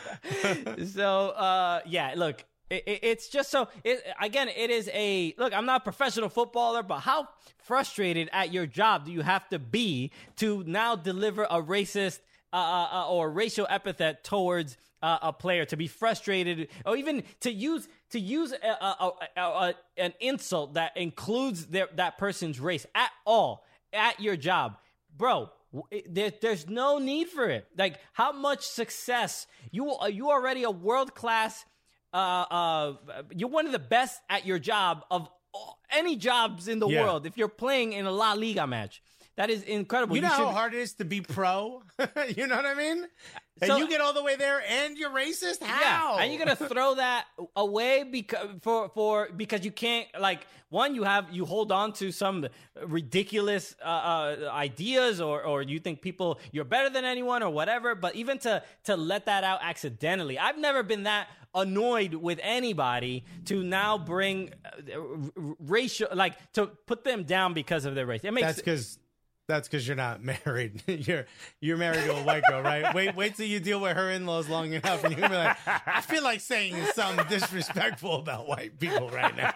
So uh, yeah, look. It, it, it's just so, it, again, it is a, look, I'm not a professional footballer, but how frustrated at your job do you have to be to now deliver a racist uh, uh, or racial epithet towards uh, a player, to be frustrated, or even to use to use a, a, a, a, an insult that includes their, that person's race at all at your job? Bro, There, there's no need for it. Like, how much success, you, you already a world-class Uh, uh, you're one of the best at your job of all, any jobs in the Yeah. world. If you're playing in a La Liga match, that is incredible. You know should, how hard it is to be pro? You know what I mean? And So- you get all the way there and you're racist? How? Yeah, and you're gonna throw that away because for for because you can't, like, one, you have you hold on to some ridiculous uh, uh, ideas, or or you think people you're better than anyone or whatever. But even to to let that out accidentally, I've never been that annoyed with anybody to now bring uh, r- racial, like, to put them down because of their race. It makes That's because that's because you're not married. you're you're married to a white girl, right? Wait wait till you deal with her in-laws long enough, and you're gonna be like, I feel like saying something disrespectful about white people right now.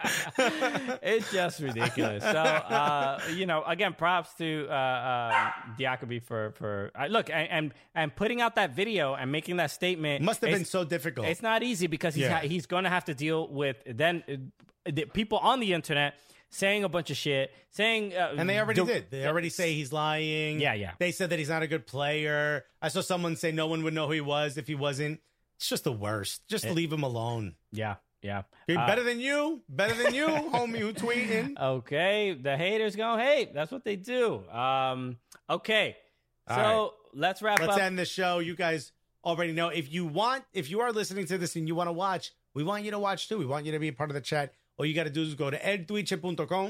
It's just ridiculous. So, uh, you know, again, props to uh, uh, Diacoby for for uh, look and, and and putting out that video and making that statement. Must have It's- been so difficult. It's not easy because he's Yeah. ha- he's going to have to deal with then uh, the people on the internet saying a bunch of shit, saying uh, And they already di- did. They already say he's lying. Yeah, yeah. They said that he's not a good player. I saw someone say no one would know who he was if he wasn't. It's just the worst. Just leave him alone. Yeah, yeah. You're Uh, better than you. Better than you, homie who tweeting. Okay, the haters gonna hate. That's what they do. Um, okay, so All let's wrap Let's up. end the show. You guys already know. If you want, if you are listening to this and you want to watch, we want you to watch too. We want you to be a part of the chat. All you got to do is go to el twitch dot com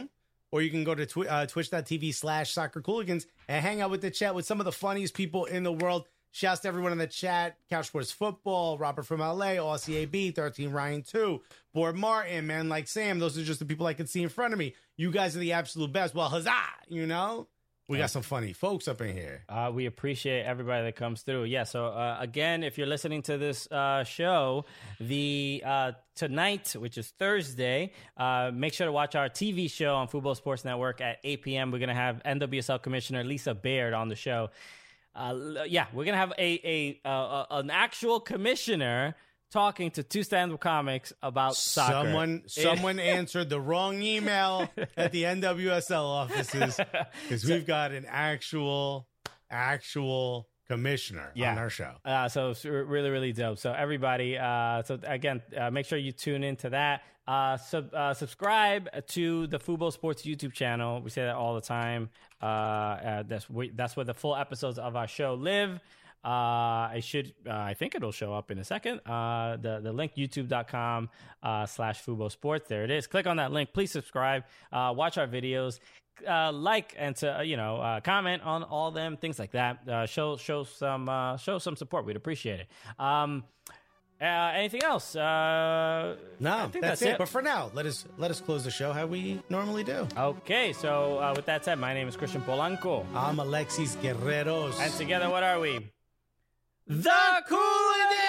or you can go to twi- uh, twitch.tv slash soccer cooligans and hang out with the chat with some of the funniest people in the world. Shouts to everyone in the chat. Couch Sports Football, Robert from L A, Aussie A B, thirteen Ryan two, Board Martin, Man Like Sam. Those are just the people I can see in front of me. You guys are the absolute best. Well, huzzah, you know? We got some funny folks up in here. Uh, we appreciate everybody that comes through. Yeah. So uh, again, if you're listening to this uh, show, the uh, tonight, which is Thursday, uh, make sure to watch our T V show on Fubo Sports Network at eight p.m. We're gonna have N W S L Commissioner Lisa Baird on the show. Uh, yeah, we're gonna have a a uh, an actual commissioner talking to two stand-up comics about soccer. Someone someone answered the wrong email at the N W S L offices because we've got an actual actual commissioner Yeah. on our show. Uh, so it's really, really dope. So everybody, uh, so again, uh, make sure you tune into that. Uh, sub, uh, subscribe to the Fubo Sports YouTube channel. We say that all the time. Uh, uh, that's we, that's where the full episodes of our show live. Uh, I should, uh, I think it'll show up in a second. Uh, the, the link, youtube.com uh, slash Fubo Sports. There it is. Click on that link. Please subscribe. Uh, watch our videos. Uh, like and to uh, you know uh, comment on all them things like that. Uh, show show some uh, show some support. We'd appreciate it. Um, uh, anything else? Uh, No, I think that's, that's it. it. But for now, let us let us close the show how we normally do. Okay, so uh, with that said, my name is Christian Polanco, I'm Alexis Guerreros. and together, what are we? the Cooligans!